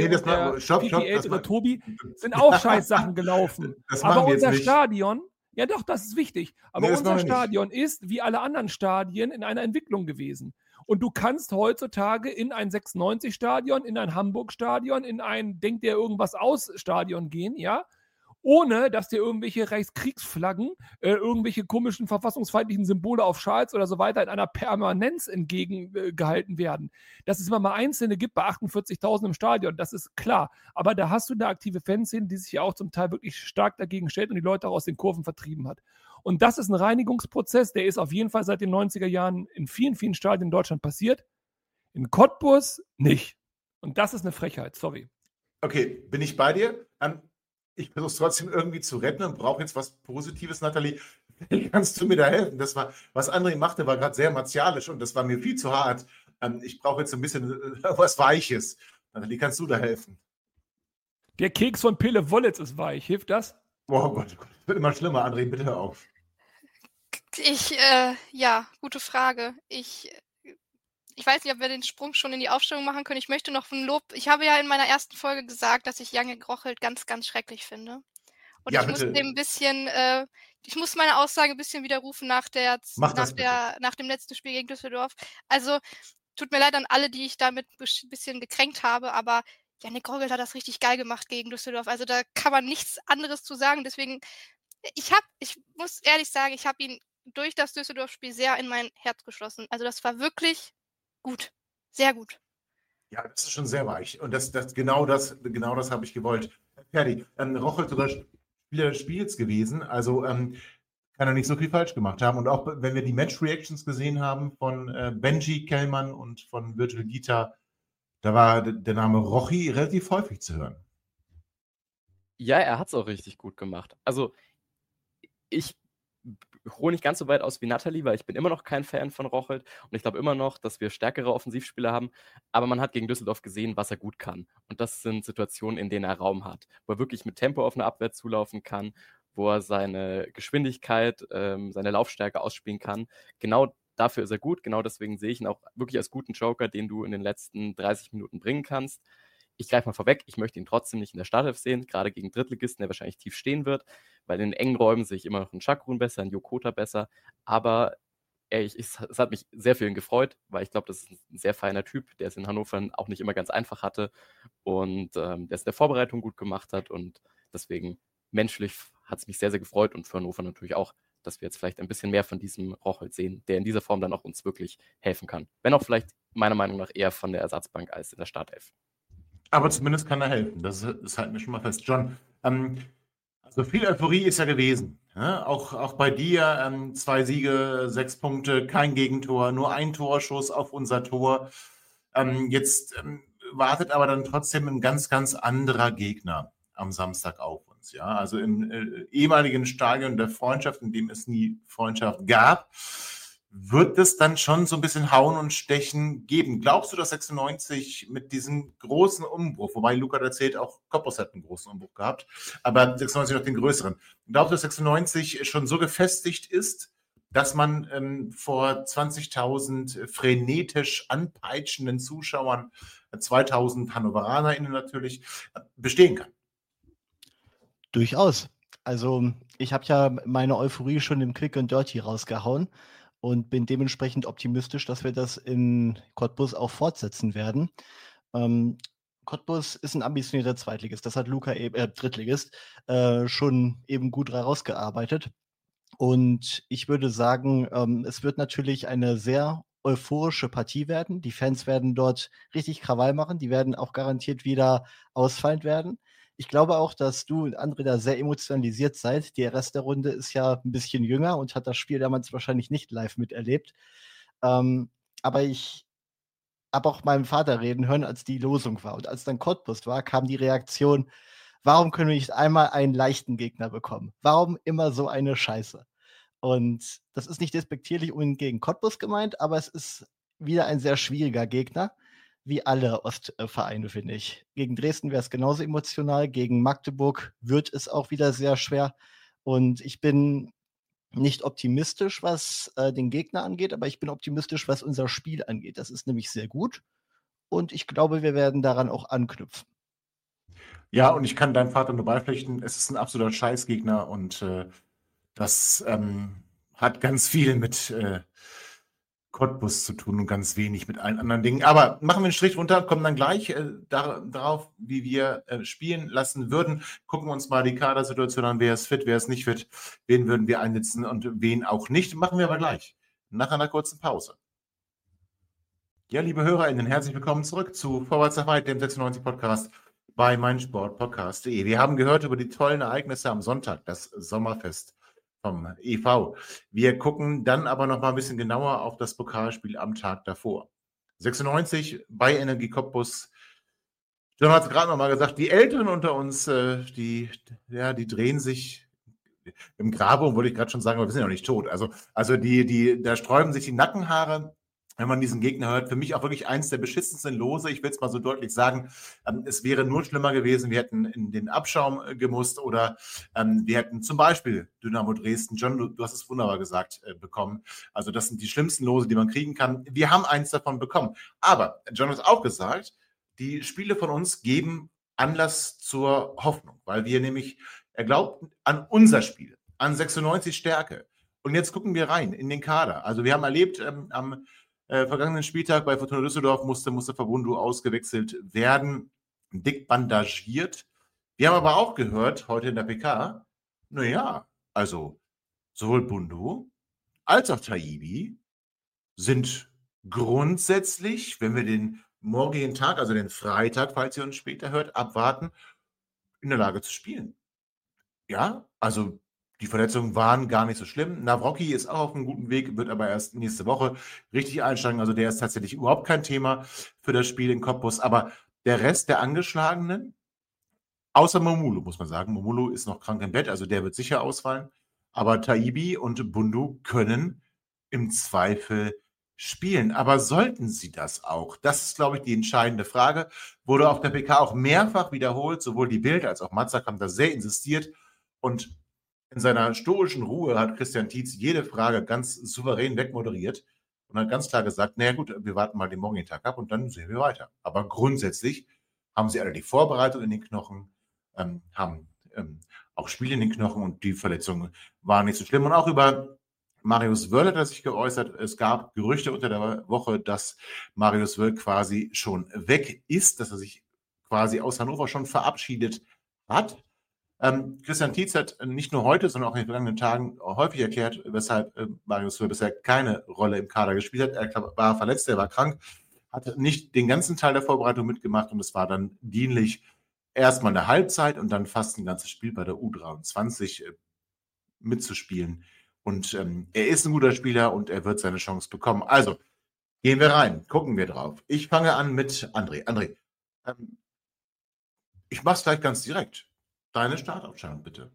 Tobi, sind auch Scheißsachen gelaufen. Aber unser Stadion, ja doch, das ist wichtig. Aber unser Stadion ist, wie alle anderen Stadien, in einer Entwicklung gewesen. Und du kannst heutzutage in ein 96-Stadion, in ein Hamburg-Stadion, in ein Denk-dir-irgendwas-aus-Stadion gehen, ja, ohne dass dir irgendwelche Reichskriegsflaggen, irgendwelche komischen verfassungsfeindlichen Symbole auf Schals oder so weiter in einer Permanenz entgegengehalten werden. Dass es immer mal Einzelne gibt bei 48.000 im Stadion, das ist klar. Aber da hast du eine aktive Fanszene, die sich ja auch zum Teil wirklich stark dagegen stellt und die Leute auch aus den Kurven vertrieben hat. Und das ist ein Reinigungsprozess, der ist auf jeden Fall seit den 90er Jahren in vielen, vielen Stadien in Deutschland passiert. In Cottbus nicht. Und das ist eine Frechheit, sorry. Okay, bin ich bei dir? Ich versuche es trotzdem irgendwie zu retten und brauche jetzt was Positives, Nathalie. Kannst du mir da helfen? Das war, was André machte, war gerade sehr martialisch und das war mir viel zu hart. Ich brauche jetzt ein bisschen was Weiches. Nathalie, kannst du da helfen? Der Keks von Pele Wollitz ist weich. Hilft das? Oh Gott, das wird immer schlimmer. André, bitte hör auf. Ja, gute Frage. Ich weiß nicht, ob wir den Sprung schon in die Aufstellung machen können. Ich möchte noch ein Lob. Ich habe ja in meiner ersten Folge gesagt, dass ich Yannick Rochelt ganz, ganz schrecklich finde. Und Ja, ich muss bitte. dem ein bisschen, ich muss meine Aussage ein bisschen widerrufen nach dem letzten Spiel gegen Düsseldorf. Also, tut mir leid an alle, die ich damit ein bisschen gekränkt habe, aber Yannick Rochelt hat das richtig geil gemacht gegen Düsseldorf. Also, da kann man nichts anderes zu sagen. Deswegen, ich muss ehrlich sagen, ich habe ihn durch das Düsseldorf-Spiel sehr in mein Herz geschlossen. Also, das war wirklich gut. Sehr gut. Ja, das ist schon sehr weich. Und genau das habe ich gewollt. Ferdi, Rochelt sogar Spieler des Spiels gewesen. Also kann er nicht so viel falsch gemacht haben. Und auch wenn wir die Match-Reactions gesehen haben von Benji Kellmann und von Virgil Gita, da war der Name Rochi relativ häufig zu hören. Ja, er hat es auch richtig gut gemacht. Also, ich hole nicht ganz so weit aus wie Nathalie, weil ich bin immer noch kein Fan von Rochelt und ich glaube immer noch, dass wir stärkere Offensivspieler haben, aber man hat gegen Düsseldorf gesehen, was er gut kann. Und das sind Situationen, in denen er Raum hat, wo er wirklich mit Tempo auf eine Abwehr zulaufen kann, wo er seine Geschwindigkeit, seine Laufstärke ausspielen kann. Genau dafür ist er gut, genau deswegen sehe ich ihn auch wirklich als guten Joker, den du in den letzten 30 Minuten bringen kannst. Ich greife mal vorweg, ich möchte ihn trotzdem nicht in der Startelf sehen, gerade gegen Drittligisten, der wahrscheinlich tief stehen wird, weil in engen Räumen sehe ich immer noch einen Chakrun besser, einen Jokota besser, aber es hat mich sehr für ihn gefreut, weil ich glaube, das ist ein sehr feiner Typ, der es in Hannover auch nicht immer ganz einfach hatte und der es in der Vorbereitung gut gemacht hat und deswegen menschlich hat es mich sehr, sehr gefreut und für Hannover natürlich auch, dass wir jetzt vielleicht ein bisschen mehr von diesem Rochelt sehen, der in dieser Form dann auch uns wirklich helfen kann. Wenn auch vielleicht meiner Meinung nach eher von der Ersatzbank als in der Startelf. Aber zumindest kann er helfen. Das halten wir schon mal fest. John, also viel Euphorie ist ja gewesen. Ja? Auch bei dir 2 Siege, 6 Punkte, kein Gegentor, nur ein Torschuss auf unser Tor. Jetzt wartet aber dann trotzdem ein ganz, ganz anderer Gegner am Samstag auf uns. Ja? Also im ehemaligen Stadion der Freundschaft, in dem es nie Freundschaft gab, wird es dann schon so ein bisschen Hauen und Stechen geben. Glaubst du, dass 96 mit diesem großen Umbruch, wobei Luca erzählt, auch Cottbus hat einen großen Umbruch gehabt, aber 96 noch den größeren. Glaubst du, dass 96 schon so gefestigt ist, dass man vor 20.000 frenetisch anpeitschenden Zuschauern, 2.000 HannoveranerInnen natürlich, bestehen kann? Durchaus. Also ich habe ja meine Euphorie schon im Quick and Dirty rausgehauen und bin dementsprechend optimistisch, dass wir das in Cottbus auch fortsetzen werden. Cottbus ist ein ambitionierter Zweitligist, das hat Luca Drittligist schon eben gut herausgearbeitet. Und ich würde sagen, es wird natürlich eine sehr euphorische Partie werden. Die Fans werden dort richtig Krawall machen, die werden auch garantiert wieder ausfallend werden. Ich glaube auch, dass du und André da sehr emotionalisiert seid. Der Rest der Runde ist ja ein bisschen jünger und hat das Spiel damals wahrscheinlich nicht live miterlebt. Aber ich habe auch meinem Vater reden hören, als die Losung war. Und als dann Cottbus war, kam die Reaktion, warum können wir nicht einmal einen leichten Gegner bekommen? Warum immer so eine Scheiße? Und das ist nicht despektierlich und gegen Cottbus gemeint, aber es ist wieder ein sehr schwieriger Gegner. Wie alle Ostvereine, finde ich. Gegen Dresden wäre es genauso emotional, gegen Magdeburg wird es auch wieder sehr schwer. Und ich bin nicht optimistisch, was den Gegner angeht, aber ich bin optimistisch, was unser Spiel angeht. Das ist nämlich sehr gut und ich glaube, wir werden daran auch anknüpfen. Ja, und ich kann deinem Vater nur beipflichten, es ist ein absoluter Scheißgegner und das hat ganz viel mit Cottbus zu tun und ganz wenig mit allen anderen Dingen. Aber machen wir einen Strich runter, kommen dann gleich darauf, wie wir spielen lassen würden. Gucken wir uns mal die Kadersituation an, wer ist fit, wer ist nicht fit, wen würden wir einsetzen und wen auch nicht. Machen wir aber gleich, nach einer kurzen Pause. Ja, liebe HörerInnen, herzlich willkommen zurück zu Vorwärts nach Weit, dem 96-Podcast bei meinsportpodcast.de. Wir haben gehört über die tollen Ereignisse am Sonntag, das Sommerfest vom EV. Wir gucken dann aber noch mal ein bisschen genauer auf das Pokalspiel am Tag davor. 96 bei Energie Cottbus. John hat es gerade noch mal gesagt, die Älteren unter uns, die drehen sich im Grabe, wollte ich gerade schon sagen, aber wir sind ja noch nicht tot. Also da sträuben sich die Nackenhaare. wenn man diesen Gegner hört, für mich auch wirklich eins der beschissensten Lose. Ich will es mal so deutlich sagen. Es wäre nur schlimmer gewesen, wir hätten in den Abschaum gemusst oder wir hätten zum Beispiel Dynamo Dresden, John, du hast es wunderbar gesagt, bekommen. Also das sind die schlimmsten Lose, die man kriegen kann. Wir haben eins davon bekommen. Aber John hat auch gesagt, die Spiele von uns geben Anlass zur Hoffnung, weil wir nämlich, er glaubt an unser Spiel, an 96 Stärke. Und jetzt gucken wir rein in den Kader. Also wir haben erlebt, am vergangenen Spieltag bei Fortuna Düsseldorf musste Verbundu ausgewechselt werden, dick bandagiert. Wir haben aber auch gehört, heute in der PK, naja, also sowohl Bundu als auch Taibbi sind grundsätzlich, wenn wir den morgigen Tag, also den Freitag, falls ihr uns später hört, abwarten, in der Lage zu spielen. Ja, also die Verletzungen waren gar nicht so schlimm. Nawrocki ist auch auf einem guten Weg, wird aber erst nächste Woche richtig einsteigen. Also der ist tatsächlich überhaupt kein Thema für das Spiel in Cottbus. Aber der Rest der Angeschlagenen, außer Momulu, muss man sagen. Momulu ist noch krank im Bett, also der wird sicher ausfallen. Aber Taibbi und Bundu können im Zweifel spielen. Aber sollten sie das auch? Das ist, glaube ich, die entscheidende Frage. Wurde auf der PK auch mehrfach wiederholt. Sowohl die Bild als auch Matzak haben da sehr insistiert. Und in seiner stoischen Ruhe hat Christian Tietz jede Frage ganz souverän wegmoderiert und hat ganz klar gesagt, naja gut, wir warten mal den morgigen Tag ab und dann sehen wir weiter. Aber grundsätzlich haben sie alle die Vorbereitung in den Knochen, haben auch Spiele in den Knochen und die Verletzungen waren nicht so schlimm. Und auch über Marius Wörl hat er sich geäußert. Es gab Gerüchte unter der Woche, dass Marius Wörl quasi schon weg ist, dass er sich quasi aus Hannover schon verabschiedet hat. Christian Tietz hat nicht nur heute, sondern auch in den vergangenen Tagen häufig erklärt, weshalb Marius Wörl bisher keine Rolle im Kader gespielt hat. Er war verletzt, er war krank, hat nicht den ganzen Teil der Vorbereitung mitgemacht und es war dann dienlich, erstmal eine Halbzeit und dann fast ein ganzes Spiel bei der U23 mitzuspielen. Und er ist ein guter Spieler und er wird seine Chance bekommen. Also, gehen wir rein, gucken wir drauf. Ich fange an mit André. André, ich mache es gleich ganz direkt. Deine Startaufstellung, bitte.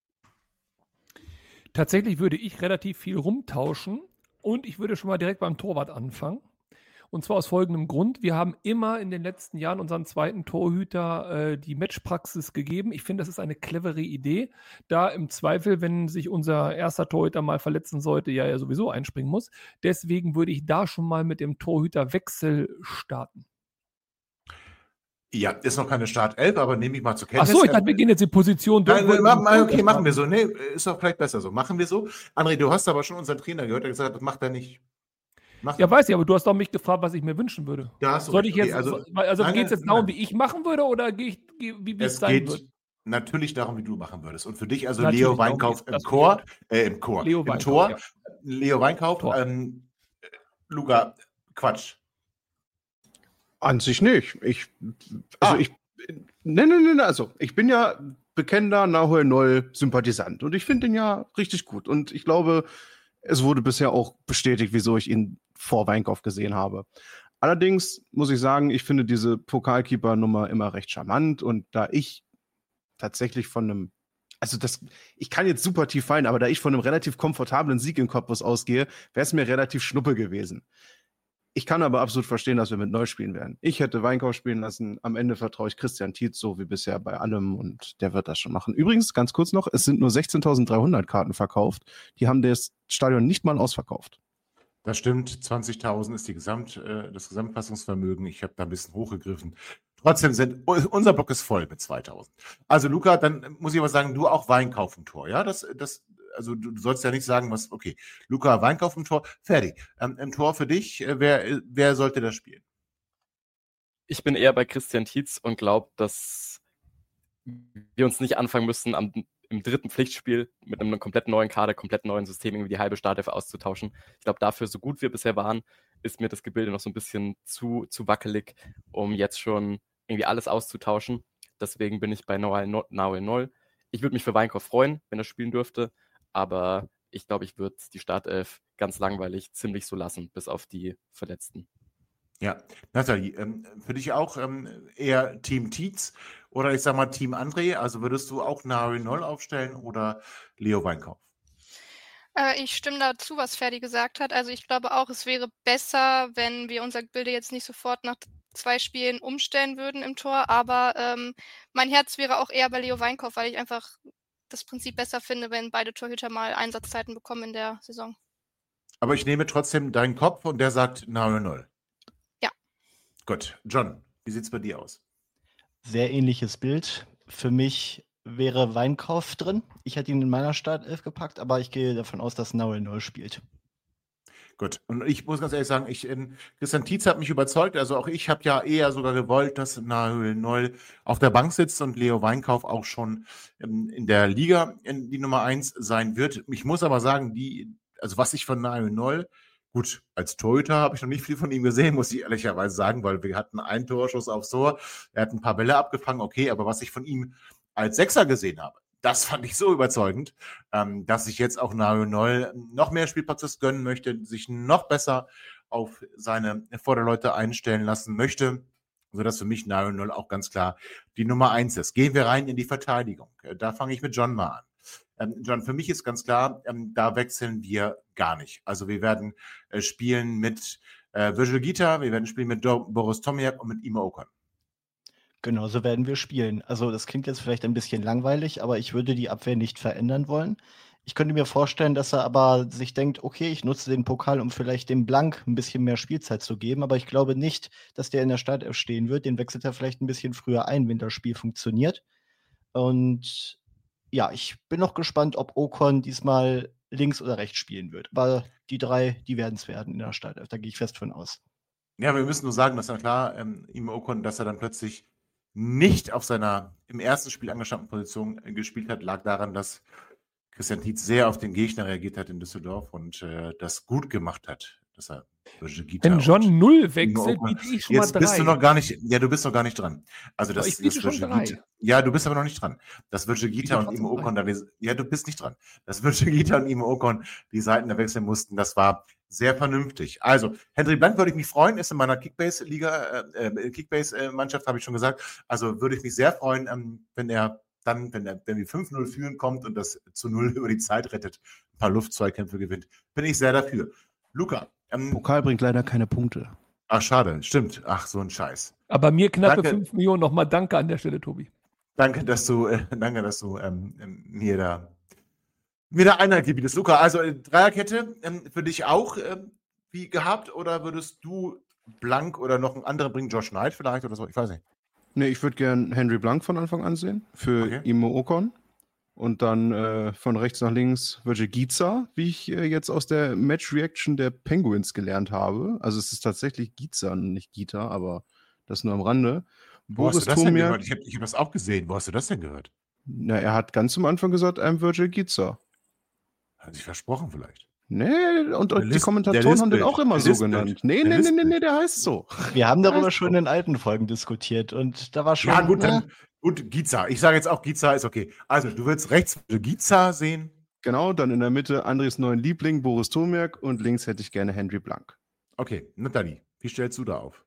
Tatsächlich würde ich relativ viel rumtauschen und ich würde schon mal direkt beim Torwart anfangen. Und zwar aus folgendem Grund. Wir haben immer in den letzten Jahren unseren zweiten Torhüter die Matchpraxis gegeben. Ich finde, das ist eine clevere Idee, da im Zweifel, wenn sich unser erster Torhüter mal verletzen sollte, ja er sowieso einspringen muss. Deswegen würde ich da schon mal mit dem Torhüterwechsel starten. Ja, ist noch keine Startelf, aber nehme ich mal zur Kenntnis. Achso, ich dachte, wir gehen jetzt die Position durch. Okay, machen wir so. Nee, ist doch vielleicht besser so. Machen wir so. André, du hast aber schon unseren Trainer gehört, der gesagt hat, das macht er nicht. Ja, weiß ich, aber du hast doch mich gefragt, was ich mir wünschen würde. Ja, hast du Soll ich jetzt, okay, geht es jetzt darum, wie ich machen würde oder wie es sein wird? Natürlich darum, wie du machen würdest. Und für dich also Natürlich Leo Weinkauf im Tor. Leo Im Weinkauf, Tor. ja. Leo Weinkauf. Luca, Quatsch. An sich nicht. Ich bin ja bekennender Nahuel Neull-Sympathisant und ich finde ihn ja richtig gut. Und ich glaube, es wurde bisher auch bestätigt, wieso ich ihn vor Weinkauf gesehen habe. Allerdings muss ich sagen, ich finde diese Pokalkeeper-Nummer immer recht charmant und da ich tatsächlich ich kann jetzt super tief fallen, aber da ich von einem relativ komfortablen Sieg in Cottbus ausgehe, wäre es mir relativ schnuppe gewesen. Ich kann aber absolut verstehen, dass wir mit Neu spielen werden. Ich hätte Weinkauf spielen lassen. Am Ende vertraue ich Christian Tietz so wie bisher bei allem und der wird das schon machen. Übrigens, ganz kurz noch, es sind nur 16.300 Karten verkauft. Die haben das Stadion nicht mal ausverkauft. Das stimmt, 20.000 ist das Gesamtfassungsvermögen. Ich habe da ein bisschen hochgegriffen. Trotzdem unser Block ist voll mit 2.000. Also Luca, dann muss ich aber sagen, du auch Weinkauf im Tor, ja? Also du sollst ja nicht sagen, okay, Luca Weinkauf im Tor, fertig. Im Tor für dich, wer sollte das spielen? Ich bin eher bei Christian Tietz und glaube, dass wir uns nicht anfangen müssen, im dritten Pflichtspiel mit einem komplett neuen Kader, komplett neuen System irgendwie die halbe Startelf auszutauschen. Ich glaube, dafür, so gut wir bisher waren, ist mir das Gebilde noch so ein bisschen zu wackelig, um jetzt schon irgendwie alles auszutauschen. Deswegen bin ich bei Nahuel Neull. Ich würde mich für Weinkauf freuen, wenn er spielen dürfte. Aber ich glaube, ich würde die Startelf ganz langweilig ziemlich so lassen, bis auf die Verletzten. Ja, Nathalie, für dich auch eher Team Tietz oder ich sag mal Team André? Also würdest du auch Nahuel Neull aufstellen oder Leo Weinkauf? Ich stimme dazu, was Ferdi gesagt hat. Also ich glaube auch, es wäre besser, wenn wir unser Gebilde jetzt nicht sofort nach 2 Spielen umstellen würden im Tor. Aber mein Herz wäre auch eher bei Leo Weinkauf, weil ich einfach das Prinzip besser finde, wenn beide Torhüter mal Einsatzzeiten bekommen in der Saison. Aber ich nehme trotzdem deinen Kopf und der sagt 0-0. Ja. Gut. John, wie sieht es bei dir aus? Sehr ähnliches Bild. Für mich wäre Weinkauf drin. Ich hätte ihn in meiner Startelf gepackt, aber ich gehe davon aus, dass 0-0 spielt. Gut. Und ich muss ganz ehrlich sagen, Christian Tietz hat mich überzeugt. Also auch ich habe ja eher sogar gewollt, dass 0-0 auf der Bank sitzt und Leo Weinkauf auch schon in der Liga die Nummer 1 sein wird. Ich muss aber sagen, was ich von 0-0, gut, als Torhüter habe ich noch nicht viel von ihm gesehen, muss ich ehrlicherweise sagen, weil wir hatten einen Torschuss aufs Tor, er hat ein paar Bälle abgefangen, okay, aber was ich von ihm als Sechser gesehen habe, das fand ich so überzeugend, dass ich jetzt auch 0-0 noch mehr Spielpraxis gönnen möchte, sich noch besser auf seine Vorderleute einstellen lassen möchte, sodass für mich 0-0 auch ganz klar die Nummer 1 ist. Gehen wir rein in die Verteidigung. Da fange ich mit John mal an. John, für mich ist ganz klar, da wechseln wir gar nicht. Also wir werden spielen mit Virgil Gita, wir werden spielen mit Boris Tomiak und mit Imo Okan. Genau, so werden wir spielen. Also das klingt jetzt vielleicht ein bisschen langweilig, aber ich würde die Abwehr nicht verändern wollen. Ich könnte mir vorstellen, dass er aber sich denkt, okay, ich nutze den Pokal, um vielleicht dem Blank ein bisschen mehr Spielzeit zu geben, aber ich glaube nicht, dass der in der Startelf stehen wird. Den wechselt er vielleicht ein bisschen früher ein, wenn das Spiel funktioniert. Und ja, ich bin noch gespannt, ob Ocon diesmal links oder rechts spielen wird. Aber die 3, die werden es werden in der Startelf. Da gehe ich fest von aus. Ja, wir müssen nur sagen, dass dann klar, Imo Okan, dass er dann plötzlich nicht auf seiner im ersten Spiel angestammten Position gespielt hat, lag daran, dass Christian Tietz sehr auf den Gegner reagiert hat in Düsseldorf und das gut gemacht hat, dass er Wenn John 0 wechselt, biete ich schon jetzt mal 3. Bist du noch gar nicht, ja, du bist noch gar nicht dran. Also das, ich biete schon 3. Ja, du bist aber noch nicht dran. Das Virgil Gita und Imo Okan, ja, du bist nicht dran. Das Virgil Gita und Imo Okan, die Seiten da wechseln mussten, das war sehr vernünftig. Also, Henry Blank würde ich mich freuen, ist in meiner Kickbase-Liga, Kickbase-Mannschaft, habe ich schon gesagt. Also würde ich mich sehr freuen, wenn wir 5-0 führen kommt und das zu 0 über die Zeit rettet, ein paar Luftzweikämpfe gewinnt. Bin ich sehr dafür. Luca. Pokal bringt leider keine Punkte. Ach, schade, stimmt. Ach, so ein Scheiß. Aber mir knappe 5 Millionen. Nochmal danke an der Stelle, Tobi. Danke, dass du mir da Einhalt gebietest. Luca, also Dreierkette für dich auch wie gehabt oder würdest du Blank oder noch einen anderen bringen, Josh Knight vielleicht oder so? Ich weiß nicht. Nee, ich würde gern Henry Blank von Anfang an sehen für Imo Okan. Und dann von rechts nach links Virgil Giza, wie ich jetzt aus der Match-Reaction der Penguins gelernt habe. Also es ist tatsächlich Giza, nicht Gita, aber das nur am Rande. Wo hast du das denn gehört? Ich hab das auch gesehen. Wo hast du das denn gehört? Na, er hat ganz am Anfang gesagt, I'm Virgil Giza. Hat sich versprochen vielleicht. Nee, und die Kommentatoren haben den auch immer so genannt. Nee, der heißt so. Wir haben darüber schon in den alten Folgen diskutiert und da war schon... Ja gut, gut, Giza. Ich sage jetzt auch, Giza ist okay. Also, du willst rechts Giza sehen. Genau, dann in der Mitte Andres neuen Liebling, Boris Tomiak und links hätte ich gerne Henry Blank. Okay, Nathalie, wie stellst du da auf?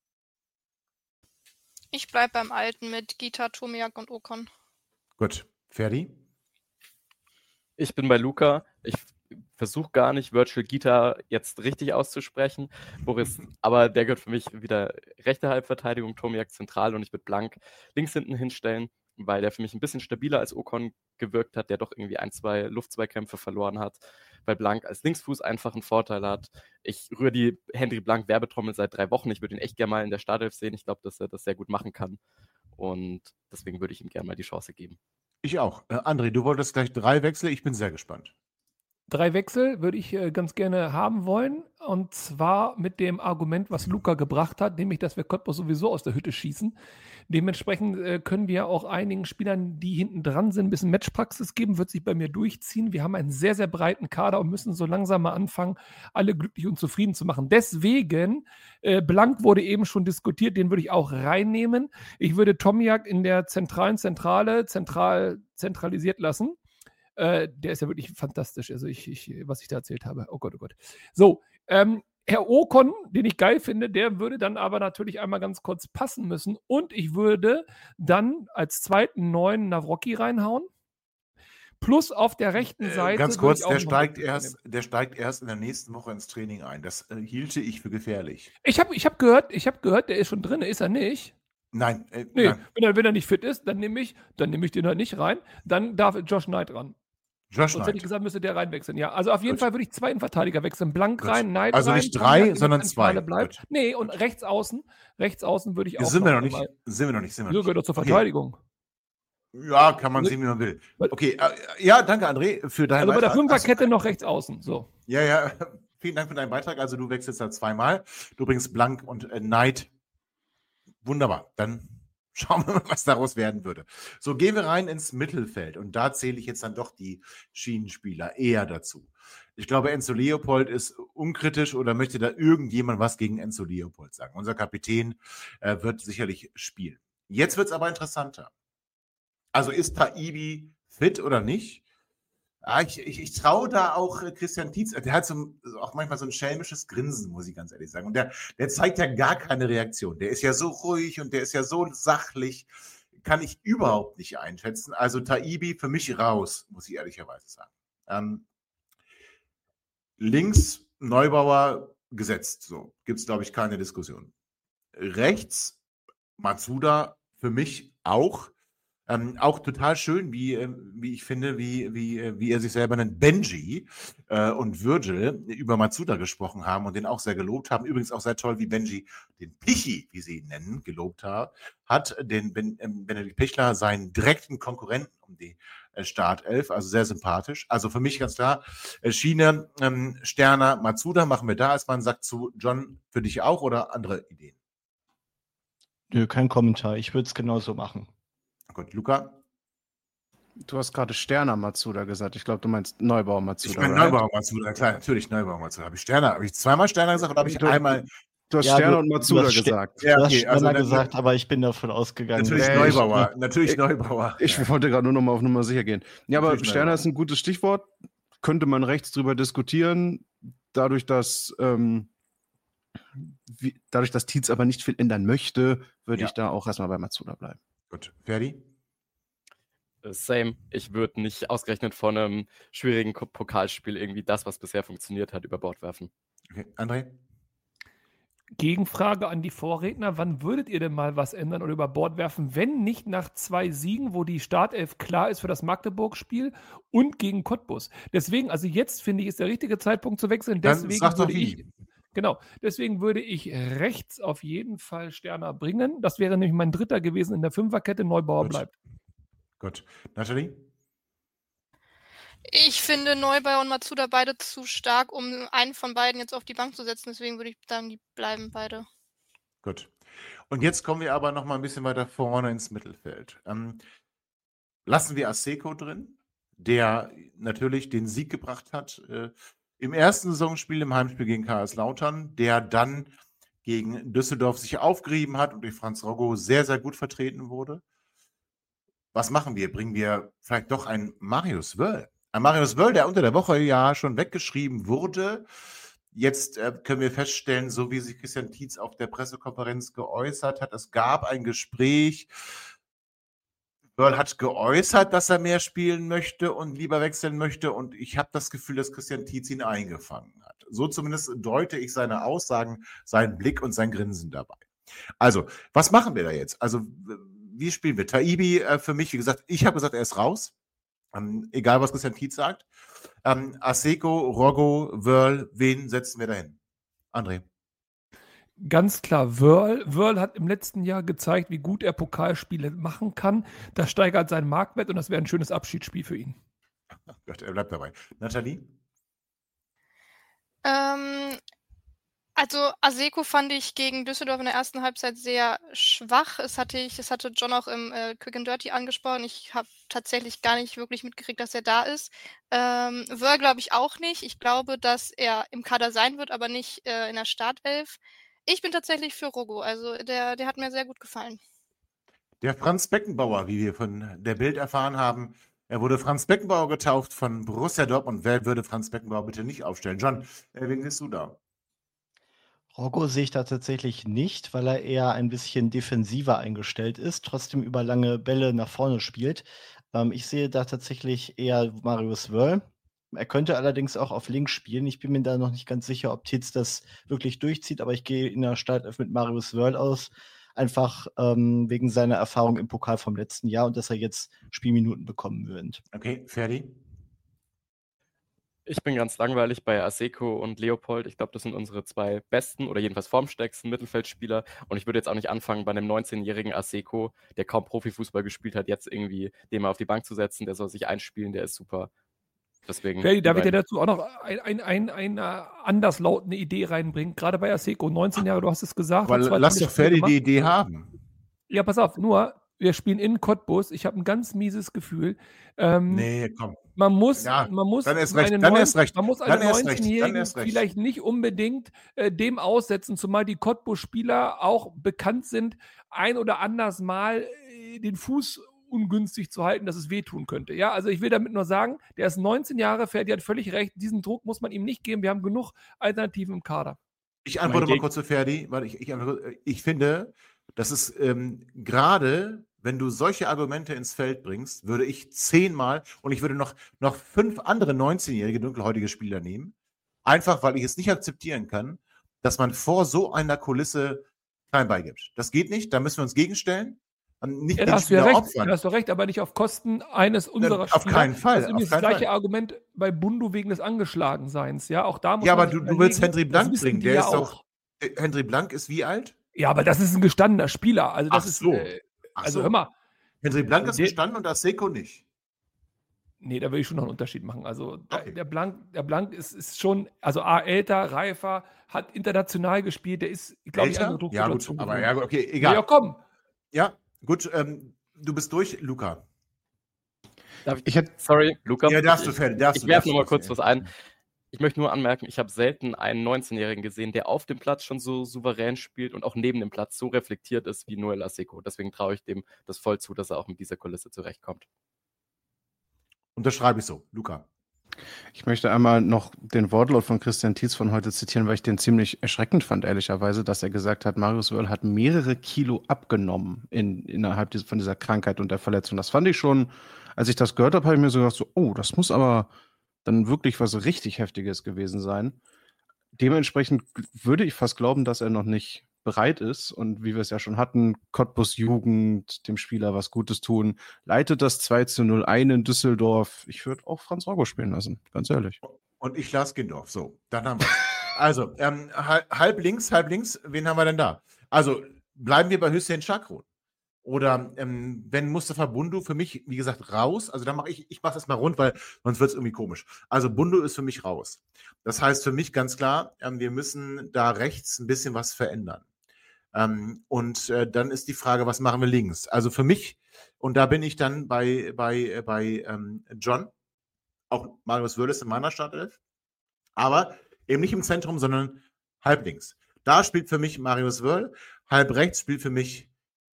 Ich bleibe beim Alten mit Gita, Tomiak und Ocon. Gut. Ferdi? Ich bin bei Luca. Ich versuche gar nicht, Virgil Gita jetzt richtig auszusprechen. Boris, aber der gehört für mich wieder rechte Halbverteidigung, Tomiak zentral und ich würde Blank links hinten hinstellen, weil der für mich ein bisschen stabiler als Ocon gewirkt hat, der doch irgendwie 1-2 Luftzweikämpfe verloren hat, weil Blank als Linksfuß einfach einen Vorteil hat. Ich rühre die Henry Blank Werbetrommel seit 3 Wochen. Ich würde ihn echt gerne mal in der Startelf sehen. Ich glaube, dass er das sehr gut machen kann und deswegen würde ich ihm gerne mal die Chance geben. Ich auch. André, du wolltest gleich 3 Wechsel. Ich bin sehr gespannt. 3 Wechsel würde ich ganz gerne haben wollen. Und zwar mit dem Argument, was Luca gebracht hat, nämlich, dass wir Cottbus sowieso aus der Hütte schießen. Dementsprechend können wir auch einigen Spielern, die hinten dran sind, ein bisschen Matchpraxis geben, wird sich bei mir durchziehen. Wir haben einen sehr, sehr breiten Kader und müssen so langsam mal anfangen, alle glücklich und zufrieden zu machen. Deswegen, Blank wurde eben schon diskutiert, den würde ich auch reinnehmen. Ich würde Tomiak in der Zentrale zentralisiert lassen. Der ist ja wirklich fantastisch, also was ich da erzählt habe. Oh Gott, oh Gott. So, Herr Ocon, den ich geil finde, der würde dann aber natürlich einmal ganz kurz passen müssen und ich würde dann als zweiten 9 Nawrocki reinhauen. Plus auf der rechten Seite. Ganz kurz, der steigt erst in der nächsten Woche ins Training ein. Das hielte ich für gefährlich. Ich hab gehört, der ist schon drin, ist er nicht? Nein. Nee, Nein. Wenn er nicht fit ist, dann nehme ich den halt nicht rein. Dann darf Josh Knight ran. Sonst hätte ich gesagt, müsste der reinwechseln. Ja, also auf jeden Fall würde ich zwei Innenverteidiger wechseln. Blank rein, Knight also rein. Also nicht 3, sondern 2. Nee, und rechts außen würde ich auch. Sind wir noch nicht. So gehört doch zur Verteidigung. Ja, kann man sehen, wie man will. Okay, ja, danke, André, für deinen Beitrag. Also bei der Beitrag. Fünferkette noch rechts außen. So. Ja, vielen Dank für deinen Beitrag. Also du wechselst da zweimal. Du bringst Blank und Knight. Wunderbar. Dann schauen wir mal, was daraus werden würde. So, gehen wir rein ins Mittelfeld. Und da zähle ich jetzt dann doch die Schienenspieler eher dazu. Ich glaube, Enzo Leopold ist unkritisch oder möchte da irgendjemand was gegen Enzo Leopold sagen. Unser Kapitän wird sicherlich spielen. Jetzt wird es aber interessanter. Also ist Taibbi fit oder nicht? Ich traue da auch Christian Tietz. Der hat auch manchmal so ein schelmisches Grinsen, muss ich ganz ehrlich sagen. Und der zeigt ja gar keine Reaktion. Der ist ja so ruhig und der ist ja so sachlich. Kann ich überhaupt nicht einschätzen. Also Taibbi für mich raus, muss ich ehrlicherweise sagen. Links Neubauer gesetzt. So gibt es, glaube ich, keine Diskussion. Rechts Matsuda für mich auch. Auch total schön, wie ich finde, wie er sich selber nennt, Benji und Virgil über Matsuda gesprochen haben und den auch sehr gelobt haben. Übrigens auch sehr toll, wie Benji den Pichi, wie sie ihn nennen, gelobt hat, den Benedikt Pichler, seinen direkten Konkurrenten um die Startelf, also sehr sympathisch. Also für mich ganz klar, Schiene, Sterner, Matsuda machen wir da, als man sagt zu John, für dich auch oder andere Ideen? Nö, kein Kommentar. Ich würde es genauso machen. Gut, Luca? Du hast gerade Sterner Matsuda gesagt. Ich glaube, du meinst Neubauer Matsuda. Ich meine Neubauer Matsuda, klar, natürlich Neubauer Matsuda. Habe ich zweimal Sterner gesagt oder habe ich einmal... Du hast Sterner und Matsuda gesagt. Du hast Sterner gesagt, aber ich bin davon ausgegangen. Natürlich Neubauer. Ich wollte gerade nur noch mal auf Nummer sicher gehen. Ja, aber Sterner ist ein gutes Stichwort. Könnte man rechts drüber diskutieren. Dadurch, dass Tietz aber nicht viel ändern möchte, würde ich da auch erstmal bei Matsuda bleiben. Gut. Ferdi? Same. Ich würde nicht ausgerechnet von einem schwierigen Pokalspiel irgendwie das, was bisher funktioniert hat, über Bord werfen. Okay. André? Gegenfrage an die Vorredner. Wann würdet ihr denn mal was ändern oder über Bord werfen, wenn nicht nach 2 Siegen, wo die Startelf klar ist für das Magdeburg-Spiel und gegen Cottbus? Deswegen, also jetzt finde ich, ist der richtige Zeitpunkt zu wechseln. Deswegen würde ich rechts auf jeden Fall Sterner bringen. Das wäre nämlich mein dritter gewesen in der Fünferkette. Neubauer bleibt. Gut. Nathalie? Ich finde Neubauer und Matsuda beide zu stark, um einen von beiden jetzt auf die Bank zu setzen. Deswegen würde ich sagen, die bleiben beide. Gut. Und jetzt kommen wir aber noch mal ein bisschen weiter vorne ins Mittelfeld. Lassen wir Asseco drin, der natürlich den Sieg gebracht hat im ersten Saisonspiel, im Heimspiel gegen Kaiserslautern, der dann gegen Düsseldorf sich aufgerieben hat und durch Franz Roggo sehr, sehr gut vertreten wurde. Was machen wir? Bringen wir vielleicht doch einen Marius Wöll? Ein Marius Wöll, der unter der Woche ja schon weggeschrieben wurde. Jetzt können wir feststellen, so wie sich Christian Tietz auf der Pressekonferenz geäußert hat, es gab ein Gespräch. Wöll hat geäußert, dass er mehr spielen möchte und lieber wechseln möchte. Und ich habe das Gefühl, dass Christian Tietz ihn eingefangen hat. So zumindest deute ich seine Aussagen, seinen Blick und sein Grinsen dabei. Also, was machen wir da jetzt? Also, wie spielen wir? Taibbi für mich, wie gesagt, ich habe gesagt, er ist raus. Egal, was Christian Tietz sagt. Asseco, Roggo, Wöll, wen setzen wir dahin? André? Ganz klar, Wöll hat im letzten Jahr gezeigt, wie gut er Pokalspiele machen kann. Das steigert seinen Marktwert und das wäre ein schönes Abschiedsspiel für ihn. Gott, er bleibt dabei. Nathalie? Also Asseco fand ich gegen Düsseldorf in der ersten Halbzeit sehr schwach. Das hatte John auch im Quick and Dirty angesprochen. Ich habe tatsächlich gar nicht wirklich mitgekriegt, dass er da ist. Wöll glaube ich auch nicht. Ich glaube, dass er im Kader sein wird, aber nicht in der Startelf. Ich bin tatsächlich für Roggo. Also der hat mir sehr gut gefallen. Der Franz Beckenbauer, wie wir von der Bild erfahren haben, er wurde Franz Beckenbauer getauft von Borussia Dortmund. Wer würde Franz Beckenbauer bitte nicht aufstellen? John, wen bist du da? Roggo sehe ich da tatsächlich nicht, weil er eher ein bisschen defensiver eingestellt ist, trotzdem über lange Bälle nach vorne spielt. Ich sehe da tatsächlich eher Marius Wörl. Er könnte allerdings auch auf links spielen. Ich bin mir da noch nicht ganz sicher, ob Titz das wirklich durchzieht, aber ich gehe in der Startelf mit Marius Wörl aus. Einfach wegen seiner Erfahrung im Pokal vom letzten Jahr und dass er jetzt Spielminuten bekommen wird. Okay, Ferdi? Ich bin ganz langweilig bei Aseko und Leopold. Ich glaube, das sind unsere zwei besten oder jedenfalls formstärksten Mittelfeldspieler. Und ich würde jetzt auch nicht anfangen, bei einem 19-jährigen Aseko, der kaum Profifußball gespielt hat, jetzt irgendwie den mal auf die Bank zu setzen. Der soll sich einspielen, der ist super. Deswegen. Ferdi, darf ich dir dazu auch noch eine anderslautende Idee reinbringen? Gerade bei Aseko, 19 Jahre, du hast es gesagt. Aber lass doch Ferdi die Idee haben. Ja, pass auf, nur, wir spielen in Cottbus. Ich habe ein ganz mieses Gefühl. Nee, komm. Man muss dann erst einen recht. 19-Jährigen vielleicht nicht unbedingt dem aussetzen, zumal die Cottbus-Spieler auch bekannt sind, ein oder anders Mal den Fuß ungünstig zu halten, dass es wehtun könnte. Ja, also ich will damit nur sagen, der ist 19 Jahre, Ferdi hat völlig recht, diesen Druck muss man ihm nicht geben, wir haben genug Alternativen im Kader. Ich antworte mal kurz zu Ferdi, weil ich finde, das ist gerade, wenn du solche Argumente ins Feld bringst, würde ich 10-mal und ich würde noch 5 andere 19-jährige dunkelhäutige Spieler nehmen, einfach weil ich es nicht akzeptieren kann, dass man vor so einer Kulisse kein beigibt. Das geht nicht, da müssen wir uns gegenstellen. Nicht da hast du recht, aber nicht auf Kosten eines unserer Spieler. Auf keinen Fall. Das ist das gleiche Argument bei Bundu wegen des Angeschlagenseins. Ja, auch da muss aber du willst Henry Blank bringen. Der ist doch. Henry Blank ist wie alt? Ja, aber das ist ein gestandener Spieler. Also das ist. Also hör mal. Henry Blank ist gestanden und Aseko nicht. Nee, da will ich schon noch einen Unterschied machen. Also okay. der Blank ist schon, also älter, reifer, hat international gespielt, der ist, glaube ich, andere Drucksituation. Ja, gut, okay, egal. Ja, komm. Ja, gut, du bist durch, Luca. Sorry, Luca. Ja, darfst du, Ferdi. Ich werfe nur mal kurz was ein. Ich möchte nur anmerken, ich habe selten einen 19-Jährigen gesehen, der auf dem Platz schon so souverän spielt und auch neben dem Platz so reflektiert ist wie Noel Aseko. Deswegen traue ich dem das voll zu, dass er auch mit dieser Kulisse zurechtkommt. Unterschreibe ich so. Luca. Ich möchte einmal noch den Wortlaut von Christian Tietz von heute zitieren, weil ich den ziemlich erschreckend fand, ehrlicherweise, dass er gesagt hat, Marius Wörl hat mehrere Kilo abgenommen innerhalb von dieser Krankheit und der Verletzung. Das fand ich schon, als ich das gehört habe, habe ich mir so gedacht, das muss aber dann wirklich was richtig Heftiges gewesen sein. Dementsprechend würde ich fast glauben, dass er noch nicht bereit ist und wie wir es ja schon hatten, Cottbus Jugend, dem Spieler was Gutes tun, leitet das 2:0 ein in Düsseldorf. Ich würde auch Franz Rogge spielen lassen, ganz ehrlich. Und ich Lars Gindorf, so, dann haben wir Also, halb links, wen haben wir denn da? Also, bleiben wir bei Hüseyin Şakrun. Oder wenn Mustafa Bundu für mich, wie gesagt, raus, also da mache ich mache das mal rund, weil sonst wird es irgendwie komisch. Also Bundu ist für mich raus. Das heißt für mich ganz klar, wir müssen da rechts ein bisschen was verändern. Und dann ist die Frage, was machen wir links? Also für mich, und da bin ich dann bei John, auch Marius Wörl ist in meiner Startelf, aber eben nicht im Zentrum, sondern halb links. Da spielt für mich Marius Wörl, halb rechts spielt für mich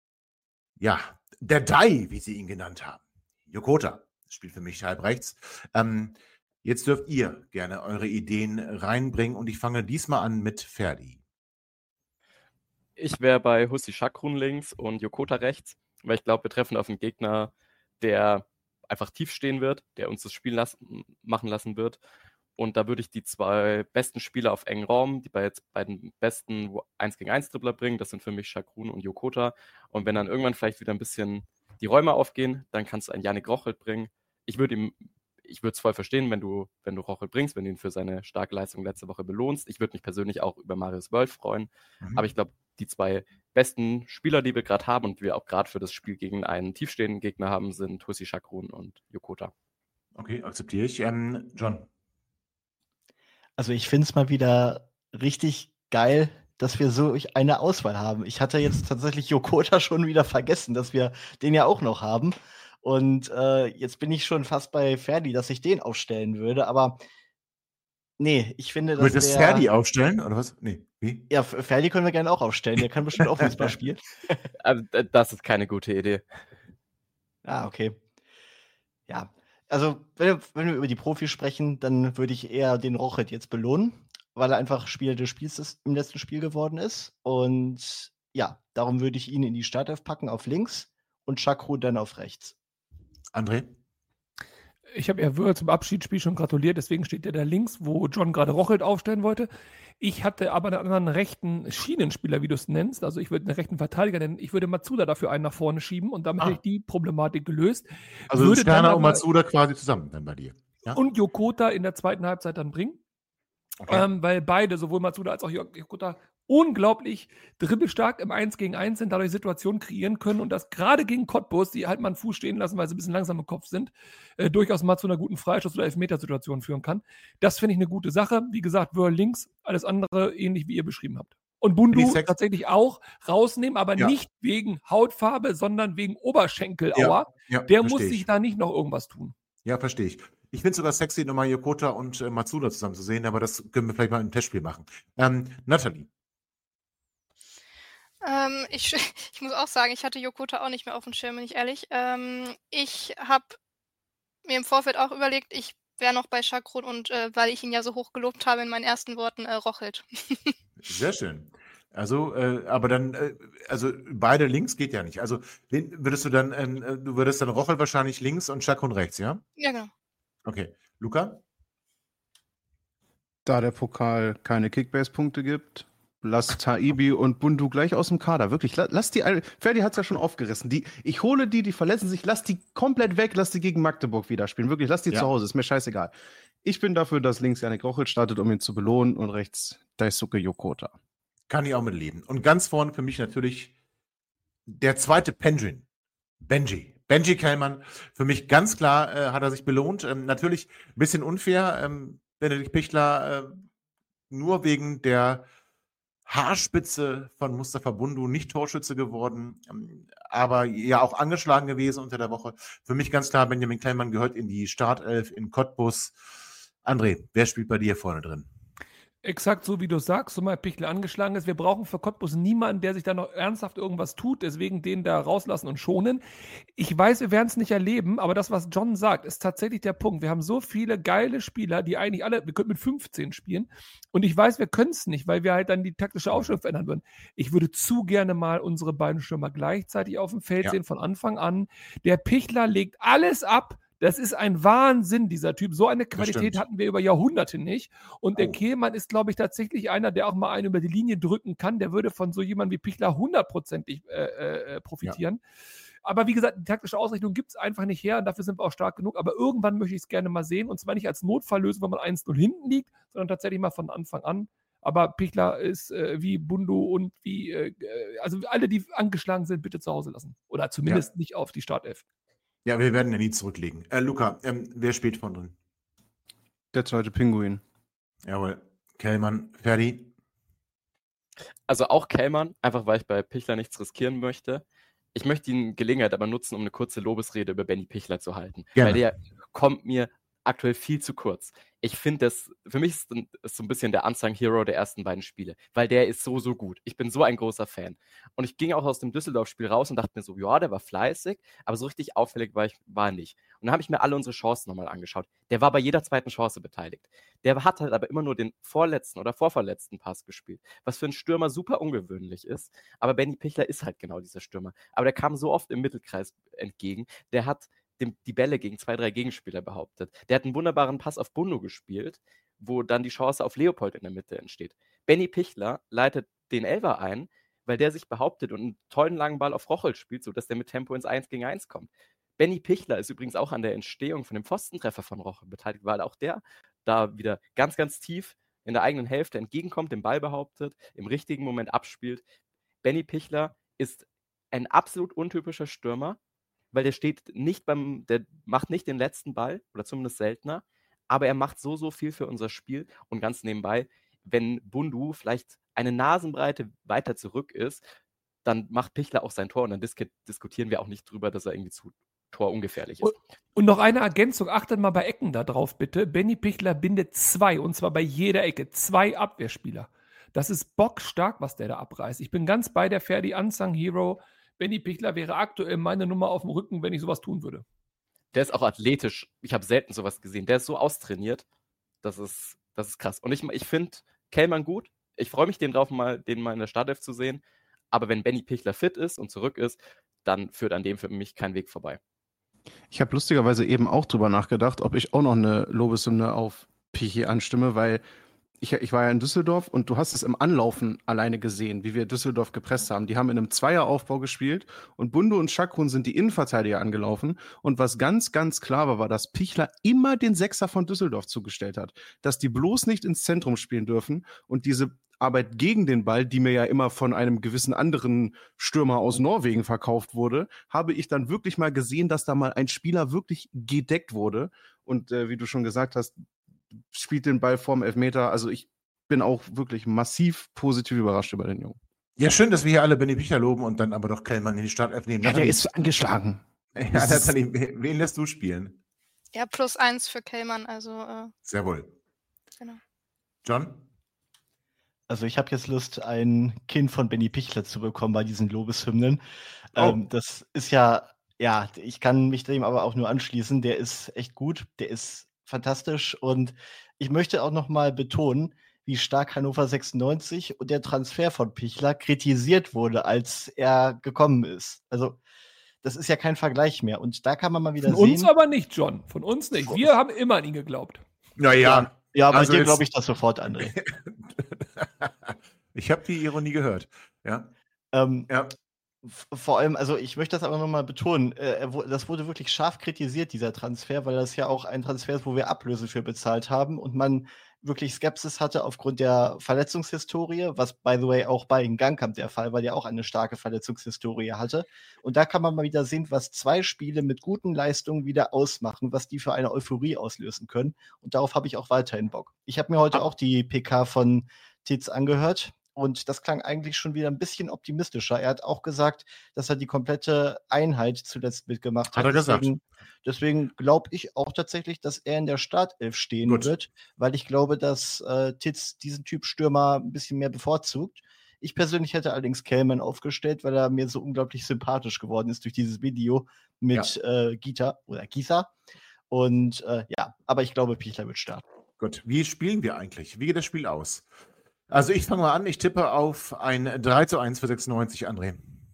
der Dai, wie sie ihn genannt haben. Yokota spielt für mich halb rechts. Jetzt dürft ihr gerne eure Ideen reinbringen und ich fange diesmal an mit Ferdi. Ich wäre bei Hüseyin Şakrun links und Yokota rechts, weil ich glaube, wir treffen auf einen Gegner, der einfach tief stehen wird, der uns das Spiel machen lassen wird. Und da würde ich die 2 besten Spieler auf engen Raum, die beiden besten 1-gegen-1-Dribbler bringen, das sind für mich Şakrun und Yokota. Und wenn dann irgendwann vielleicht wieder ein bisschen die Räume aufgehen, dann kannst du einen Yannick Rochelt bringen. Ich würde es voll verstehen, wenn du Rochelt bringst, wenn du ihn für seine starke Leistung letzte Woche belohnst. Ich würde mich persönlich auch über Marius Wörl freuen. Aber ich glaube, die 2 besten Spieler, die wir gerade haben und wir auch gerade für das Spiel gegen einen tiefstehenden Gegner haben, sind Hüseyin Şakrun und Yokota. Okay, akzeptiere ich. John. Also ich finde es mal wieder richtig geil, dass wir so eine Auswahl haben. Ich hatte jetzt tatsächlich Yokota schon wieder vergessen, dass wir den ja auch noch haben. Und jetzt bin ich schon fast bei Ferdi, dass ich den aufstellen würde. Aber nee, ich finde, dass Würdest du Ferdi aufstellen, oder was? Nee, wie? Ja, Ferdi können wir gerne auch aufstellen. Der kann bestimmt auch Fußball spielen. Das ist keine gute Idee. Ah, okay. Ja, also wenn wir über die Profis sprechen, dann würde ich eher den Rochelt jetzt belohnen, weil er einfach Spieler des Spiels im letzten Spiel geworden ist. Und ja, darum würde ich ihn in die Startelf packen auf links und Şakrun dann auf rechts. André? Ich habe Wörl zum Abschiedsspiel schon gratuliert, deswegen steht der da links, wo John gerade Rochelt aufstellen wollte. Ich hatte aber einen anderen rechten Schienenspieler, wie du es nennst. Also ich würde einen rechten Verteidiger nennen. Ich würde Matsuda dafür einen nach vorne schieben und damit hätte ich die Problematik gelöst. Also Sterner und Matsuda quasi zusammen dann bei dir. Ja? Und Yokota in der zweiten Halbzeit dann bringen. Okay. Weil beide, sowohl Matsuda als auch Yokota, unglaublich dribbelstark im 1 gegen 1 sind, dadurch Situationen kreieren können und das gerade gegen Cottbus, die halt mal einen Fuß stehen lassen, weil sie ein bisschen langsam im Kopf sind, durchaus mal zu einer guten Freistoß- oder Elfmetersituation führen kann. Das finde ich eine gute Sache. Wie gesagt, Wörl links, alles andere ähnlich wie ihr beschrieben habt. Und Bundu tatsächlich auch rausnehmen, aber nicht wegen Hautfarbe, sondern wegen Oberschenkelauer. Der muss sich da nicht noch irgendwas tun. Ja, verstehe ich. Ich finde es sogar sexy, nochmal Yokota und Matsuda zusammen zu sehen, aber das können wir vielleicht mal im Testspiel machen. Nathalie. Ich muss auch sagen, ich hatte Yokota auch nicht mehr auf dem Schirm, bin ich ehrlich. Ich habe mir im Vorfeld auch überlegt, ich wäre noch bei Chakron und weil ich ihn ja so hoch gelobt habe in meinen ersten Worten, Rochelt. Sehr schön. Also, aber dann, also beide links geht ja nicht. Also wen würdest du dann, du würdest dann Rochel wahrscheinlich links und Chakron rechts, ja? Ja, genau. Okay. Luca? Da der Pokal keine Kickbase-Punkte gibt, lass Taibi und Bundu gleich aus dem Kader. Wirklich, lass die, Ferdi hat es ja schon aufgerissen. Ich hole die verletzen sich, lass die komplett weg, lass die gegen Magdeburg wieder spielen. Wirklich, lass die zu Hause, ist mir scheißegal. Ich bin dafür, dass links Yannick Rochel startet, um ihn zu belohnen und rechts Daisuke Yokota. Kann ich auch mit leben. Und ganz vorne für mich natürlich der zweite Penguin, Benji Kellmann. Für mich ganz klar hat er sich belohnt. Natürlich ein bisschen unfair. Benedikt Pichler nur wegen der Haarspitze von Mustafa Bundu nicht Torschütze geworden, aber ja auch angeschlagen gewesen unter der Woche. Für mich ganz klar, Benjamin Kellmann gehört in die Startelf in Cottbus. André, wer spielt bei dir vorne drin? Exakt so, wie du sagst, so mal Pichler angeschlagen ist. Wir brauchen für Cottbus niemanden, der sich da noch ernsthaft irgendwas tut, deswegen den da rauslassen und schonen. Ich weiß, wir werden es nicht erleben, aber das, was John sagt, ist tatsächlich der Punkt. Wir haben so viele geile Spieler, die eigentlich alle, wir könnten mit 15 spielen und ich weiß, wir können es nicht, weil wir halt dann die taktische Aufstellung verändern würden. Ich würde zu gerne mal unsere beiden Stürmer gleichzeitig auf dem Feld sehen, von Anfang an. Der Pichler legt alles ab. Das ist ein Wahnsinn, dieser Typ. So eine Qualität hatten wir über Jahrhunderte nicht. Und der Kehlmann ist, glaube ich, tatsächlich einer, der auch mal einen über die Linie drücken kann. Der würde von so jemandem wie Pichler 100%ig profitieren. Ja. Aber wie gesagt, die taktische Ausrichtung gibt es einfach nicht her. Und dafür sind wir auch stark genug. Aber irgendwann möchte ich es gerne mal sehen. Und zwar nicht als Notfalllösung, wenn man 1-0 hinten liegt, sondern tatsächlich mal von Anfang an. Aber Pichler ist wie Bundu und wie, also alle, die angeschlagen sind, bitte zu Hause lassen. Oder zumindest nicht auf die Startelf. Ja, wir werden ja nie zurücklegen. Luca, wer spielt von drin? Der zweite Pinguin. Jawohl. Kellmann, Ferdi? Also auch Kellmann, einfach weil ich bei Pichler nichts riskieren möchte. Ich möchte die Gelegenheit aber nutzen, um eine kurze Lobesrede über Benny Pichler zu halten. Gerne. Weil der kommt mir aktuell viel zu kurz. Ich finde das, für mich ist so ein bisschen der Unsung Hero der ersten beiden Spiele, weil der ist so gut. Ich bin so ein großer Fan. Und ich ging auch aus dem Düsseldorf-Spiel raus und dachte mir so, ja, der war fleißig, aber so richtig auffällig war er nicht. Und dann habe ich mir alle unsere Chancen nochmal angeschaut. Der war bei jeder zweiten Chance beteiligt. Der hat halt aber immer nur den vorletzten oder vorverletzten Pass gespielt, was für einen Stürmer super ungewöhnlich ist. Aber Benny Pichler ist halt genau dieser Stürmer. Aber der kam so oft im Mittelkreis entgegen. Der hat die Bälle gegen 2, 3 Gegenspieler behauptet. Der hat einen wunderbaren Pass auf Bundu gespielt, wo dann die Chance auf Leopold in der Mitte entsteht. Benny Pichler leitet den Elfer ein, weil der sich behauptet und einen tollen langen Ball auf Rochel spielt, sodass der mit Tempo ins 1 gegen 1 kommt. Benny Pichler ist übrigens auch an der Entstehung von dem Pfostentreffer von Rochel beteiligt, weil auch der da wieder ganz, ganz tief in der eigenen Hälfte entgegenkommt, den Ball behauptet, im richtigen Moment abspielt. Benny Pichler ist ein absolut untypischer Stürmer, weil der macht nicht den letzten Ball, oder zumindest seltener, aber er macht so viel für unser Spiel. Und ganz nebenbei, wenn Bundu vielleicht eine Nasenbreite weiter zurück ist, dann macht Pichler auch sein Tor und dann diskutieren wir auch nicht drüber, dass er irgendwie zu torungefährlich ist. Und noch eine Ergänzung, achtet mal bei Ecken da drauf bitte. Benny Pichler bindet 2, und zwar bei jeder Ecke, 2 Abwehrspieler. Das ist bockstark, was der da abreißt. Ich bin ganz bei der Ferdi Unsung Hero. Benny Pichler wäre aktuell meine Nummer auf dem Rücken, wenn ich sowas tun würde. Der ist auch athletisch. Ich habe selten sowas gesehen. Der ist so austrainiert. Das ist krass. Und ich finde Kellmann gut. Ich freue mich, den mal in der Startelf zu sehen. Aber wenn Benny Pichler fit ist und zurück ist, dann führt an dem für mich kein Weg vorbei. Ich habe lustigerweise eben auch drüber nachgedacht, ob ich auch noch eine Lobeshymne auf Pichi anstimme, weil ich war ja in Düsseldorf und du hast es im Anlaufen alleine gesehen, wie wir Düsseldorf gepresst haben. Die haben in einem Zweieraufbau gespielt und Bundu und Şakrun sind die Innenverteidiger angelaufen. Und was ganz, ganz klar war, dass Pichler immer den Sechser von Düsseldorf zugestellt hat. Dass die bloß nicht ins Zentrum spielen dürfen und diese Arbeit gegen den Ball, die mir ja immer von einem gewissen anderen Stürmer aus Norwegen verkauft wurde, habe ich dann wirklich mal gesehen, dass da mal ein Spieler wirklich gedeckt wurde. Und wie du schon gesagt hast, spielt den Ball vorm Elfmeter. Also ich bin auch wirklich massiv positiv überrascht über den Jungen. Ja, schön, dass wir hier alle Benny Pichler loben und dann aber doch Kellmann in die Startelf nehmen. Ja, der ist angeschlagen. Ja, wen lässt du spielen? Ja, +1 für Kellmann, also. Sehr wohl. Genau. John? Also ich habe jetzt Lust, ein Kind von Benny Pichler zu bekommen bei diesen Lobeshymnen. Das ist ja, ich kann mich dem aber auch nur anschließen. Der ist echt gut, der ist fantastisch und ich möchte auch noch mal betonen, wie stark Hannover 96 und der Transfer von Pichler kritisiert wurde, als er gekommen ist. Also das ist ja kein Vergleich mehr und da kann man mal wieder sehen. Von uns aber nicht, John. Von uns nicht. Wir haben immer an ihn geglaubt. Naja. Ja, bei dir glaube ich das sofort, André. Ich habe die Ironie gehört. Ja. Ja. Vor allem, also ich möchte das aber nochmal betonen, das wurde wirklich scharf kritisiert, dieser Transfer, weil das ja auch ein Transfer ist, wo wir Ablöse für bezahlt haben und man wirklich Skepsis hatte aufgrund der Verletzungshistorie, was by the way auch bei Gangkamp der Fall war, der auch eine starke Verletzungshistorie hatte. Und da kann man mal wieder sehen, was 2 Spiele mit guten Leistungen wieder ausmachen, was die für eine Euphorie auslösen können. Und darauf habe ich auch weiterhin Bock. Ich habe mir heute auch die PK von Titz angehört. Und das klang eigentlich schon wieder ein bisschen optimistischer. Er hat auch gesagt, dass er die komplette Einheit zuletzt mitgemacht hat. Hat er gesagt. Deswegen glaube ich auch tatsächlich, dass er in der Startelf stehen wird, weil ich glaube, dass Titz diesen Typ Stürmer ein bisschen mehr bevorzugt. Ich persönlich hätte allerdings Kellmann aufgestellt, weil er mir so unglaublich sympathisch geworden ist durch dieses Video mit Gita oder Gisa. Und aber ich glaube, Pichler wird starten. Gut, wie spielen wir eigentlich? Wie geht das Spiel aus? Also ich fange mal an, ich tippe auf ein 3:1 für 96, André.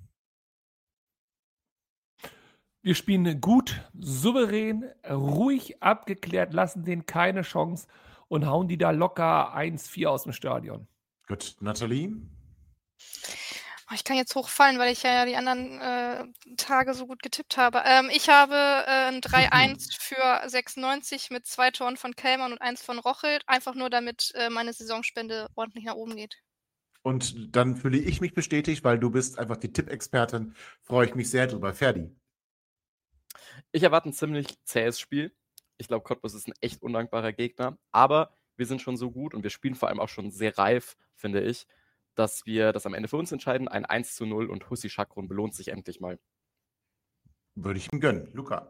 Wir spielen gut, souverän, ruhig, abgeklärt, lassen denen keine Chance und hauen die da locker 1-4 aus dem Stadion. Gut, Nathalie? Ich kann jetzt hochfallen, weil ich ja die anderen Tage so gut getippt habe. Ich habe ein 3:1 für 96 mit 2 Toren von Kellmann und 1 von Rochelt, einfach nur damit meine Saisonspende ordentlich nach oben geht. Und dann fühle ich mich bestätigt, weil du bist einfach die Tippexpertin. Freue ich mich sehr drüber. Ferdi? Ich erwarte ein ziemlich zähes Spiel. Ich glaube, Cottbus ist ein echt undankbarer Gegner, aber wir sind schon so gut und wir spielen vor allem auch schon sehr reif, finde ich, dass wir das am Ende für uns entscheiden. Ein 1:0 und Hussi Şakrun belohnt sich endlich mal. Würde ich ihm gönnen. Luca?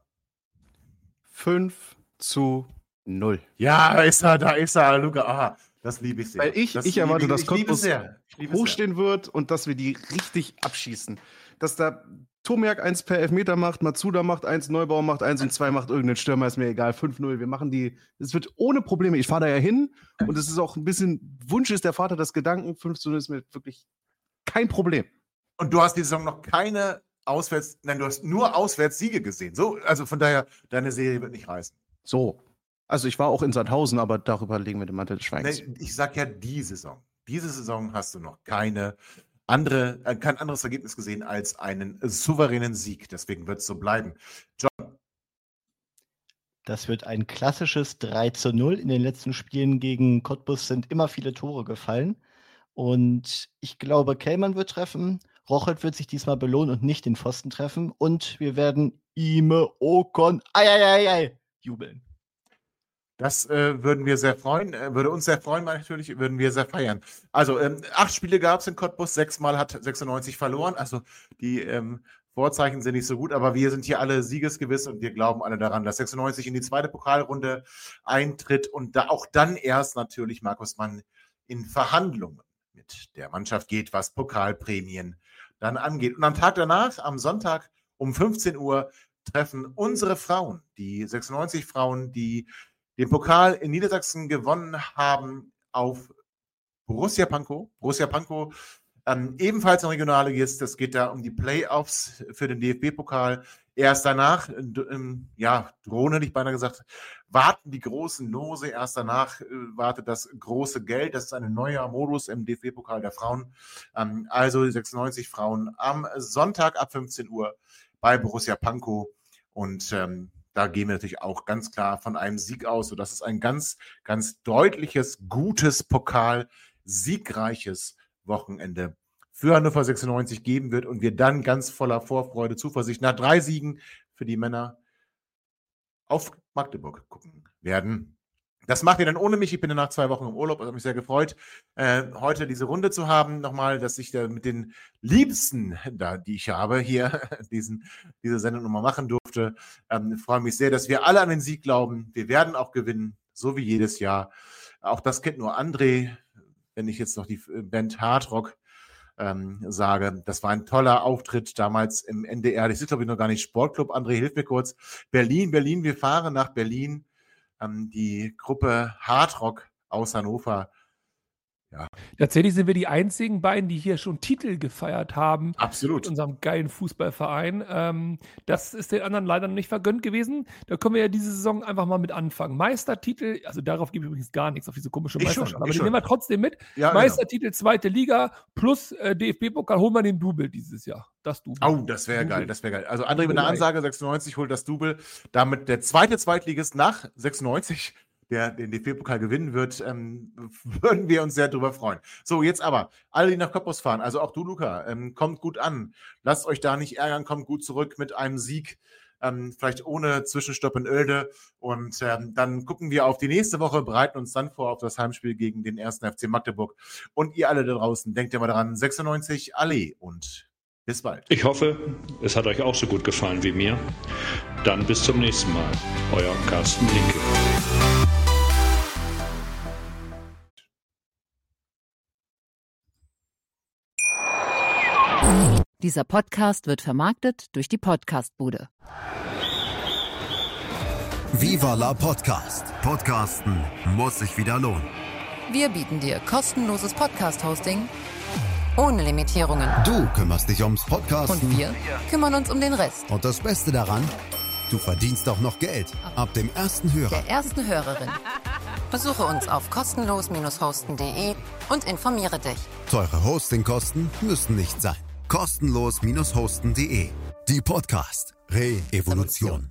5:0. Ja, da ist er, Luca. Aha, das liebe ich sehr. Weil ich erwarte, dass Cottbus hochstehen wird und dass wir die richtig abschießen. Dass da Tomiak 1 per Elfmeter macht, Matsuda macht 1, Neubauer macht 1 und 2 macht irgendein Stürmer, ist mir egal. 5:0, wir machen die. Es wird ohne Probleme. Ich fahre da ja hin und es ist auch ein bisschen, Wunsch ist der Vater des Gedanken. 5:0 ist mir wirklich kein Problem. Und du hast die Saison noch keine du hast nur Auswärtssiege gesehen. So, also von daher, deine Serie wird nicht reißen. So. Also ich war auch in Sandhausen, aber darüber legen wir den Mantel des Schweigens. Nee, ich sag ja die Saison. Diese Saison hast du noch kein anderes Ergebnis gesehen als einen souveränen Sieg. Deswegen wird es so bleiben. John? Das wird ein klassisches 3:0. In den letzten Spielen gegen Cottbus sind immer viele Tore gefallen. Und ich glaube, Kellmann wird treffen. Rochelt wird sich diesmal belohnen und nicht den Pfosten treffen. Und wir werden Ime Okon jubeln. Das würde uns sehr freuen, natürlich, würden wir sehr feiern. Also 8 Spiele gab es in Cottbus, 6-mal hat 96 verloren, also die Vorzeichen sind nicht so gut, aber wir sind hier alle siegesgewiss und wir glauben alle daran, dass 96 in die zweite Pokalrunde eintritt und da auch dann erst natürlich Markus Mann in Verhandlungen mit der Mannschaft geht, was Pokalprämien dann angeht. Und am Tag danach, am Sonntag um 15 Uhr, treffen unsere Frauen, die 96 Frauen, die den Pokal in Niedersachsen gewonnen haben, auf Borussia Pankow. Borussia Pankow, ebenfalls ein Regionalligist. Es geht da um die Playoffs für den DFB-Pokal. Erst danach, drohen hätte ich beinahe gesagt, warten die großen Lose. Erst danach wartet das große Geld. Das ist ein neuer Modus im DFB-Pokal der Frauen. Also 96 Frauen am Sonntag ab 15 Uhr bei Borussia Pankow. Und da gehen wir natürlich auch ganz klar von einem Sieg aus, sodass es ein ganz, ganz deutliches, gutes Pokal, siegreiches Wochenende für Hannover 96 geben wird und wir dann ganz voller Vorfreude, Zuversicht nach 3 Siegen für die Männer auf Magdeburg gucken werden. Das macht ihr dann ohne mich. Ich bin dann nach 2 Wochen im Urlaub. Ich habe mich sehr gefreut, heute diese Runde zu haben. Nochmal, dass ich da mit den Liebsten, die ich habe, hier diese Sendung nochmal machen durfte. Freue mich sehr, dass wir alle an den Sieg glauben. Wir werden auch gewinnen, so wie jedes Jahr. Auch das kennt nur André, wenn ich jetzt noch die Band Hardrock sage. Das war ein toller Auftritt damals im NDR. Das ist, glaube ich, noch gar nicht Sportclub. André, hilf mir kurz. Berlin. Wir fahren nach Berlin. Die Gruppe Hardrock aus Hannover. Ja. Tatsächlich sind wir die einzigen beiden, die hier schon Titel gefeiert haben. Absolut. Mit unserem geilen Fußballverein. Das ist den anderen leider noch nicht vergönnt gewesen. Da können wir ja diese Saison einfach mal mit anfangen. Meistertitel, also darauf gebe ich übrigens gar nichts, auf diese komische Meisterschaft. Aber die nehmen wir trotzdem mit. Ja, Meistertitel, genau. 2. Liga plus DFB-Pokal, holen wir den Double dieses Jahr. Das Double. Oh, das wäre geil, das wäre geil. Also André mit einer Ansage, 96 holt das Double. Damit der zweite Zweitligist nach 96, der den DFB-Pokal gewinnen wird, würden wir uns sehr darüber freuen. So, jetzt aber, alle, die nach Cottbus fahren, also auch du, Luca, kommt gut an. Lasst euch da nicht ärgern, kommt gut zurück mit einem Sieg, vielleicht ohne Zwischenstopp in Oelde. Und dann gucken wir auf die nächste Woche, bereiten uns dann vor auf das Heimspiel gegen den 1. FC Magdeburg. Und ihr alle da draußen, denkt immer daran, 96 Allee und bis bald. Ich hoffe, es hat euch auch so gut gefallen wie mir. Dann bis zum nächsten Mal. Euer Carsten Linke. Dieser Podcast wird vermarktet durch die Podcast-Bude. Viva la Podcast. Podcasten muss sich wieder lohnen. Wir bieten dir kostenloses Podcast-Hosting ohne Limitierungen. Du kümmerst dich ums Podcasten. Und wir kümmern uns um den Rest. Und das Beste daran, du verdienst auch noch Geld. Ab dem ersten Hörer. Der ersten Hörerin. Besuche uns auf kostenlos-hosten.de und informiere dich. Teure Hostingkosten müssen nicht sein. Kostenlos-hosten.de. Die Podcast Re-Evolution.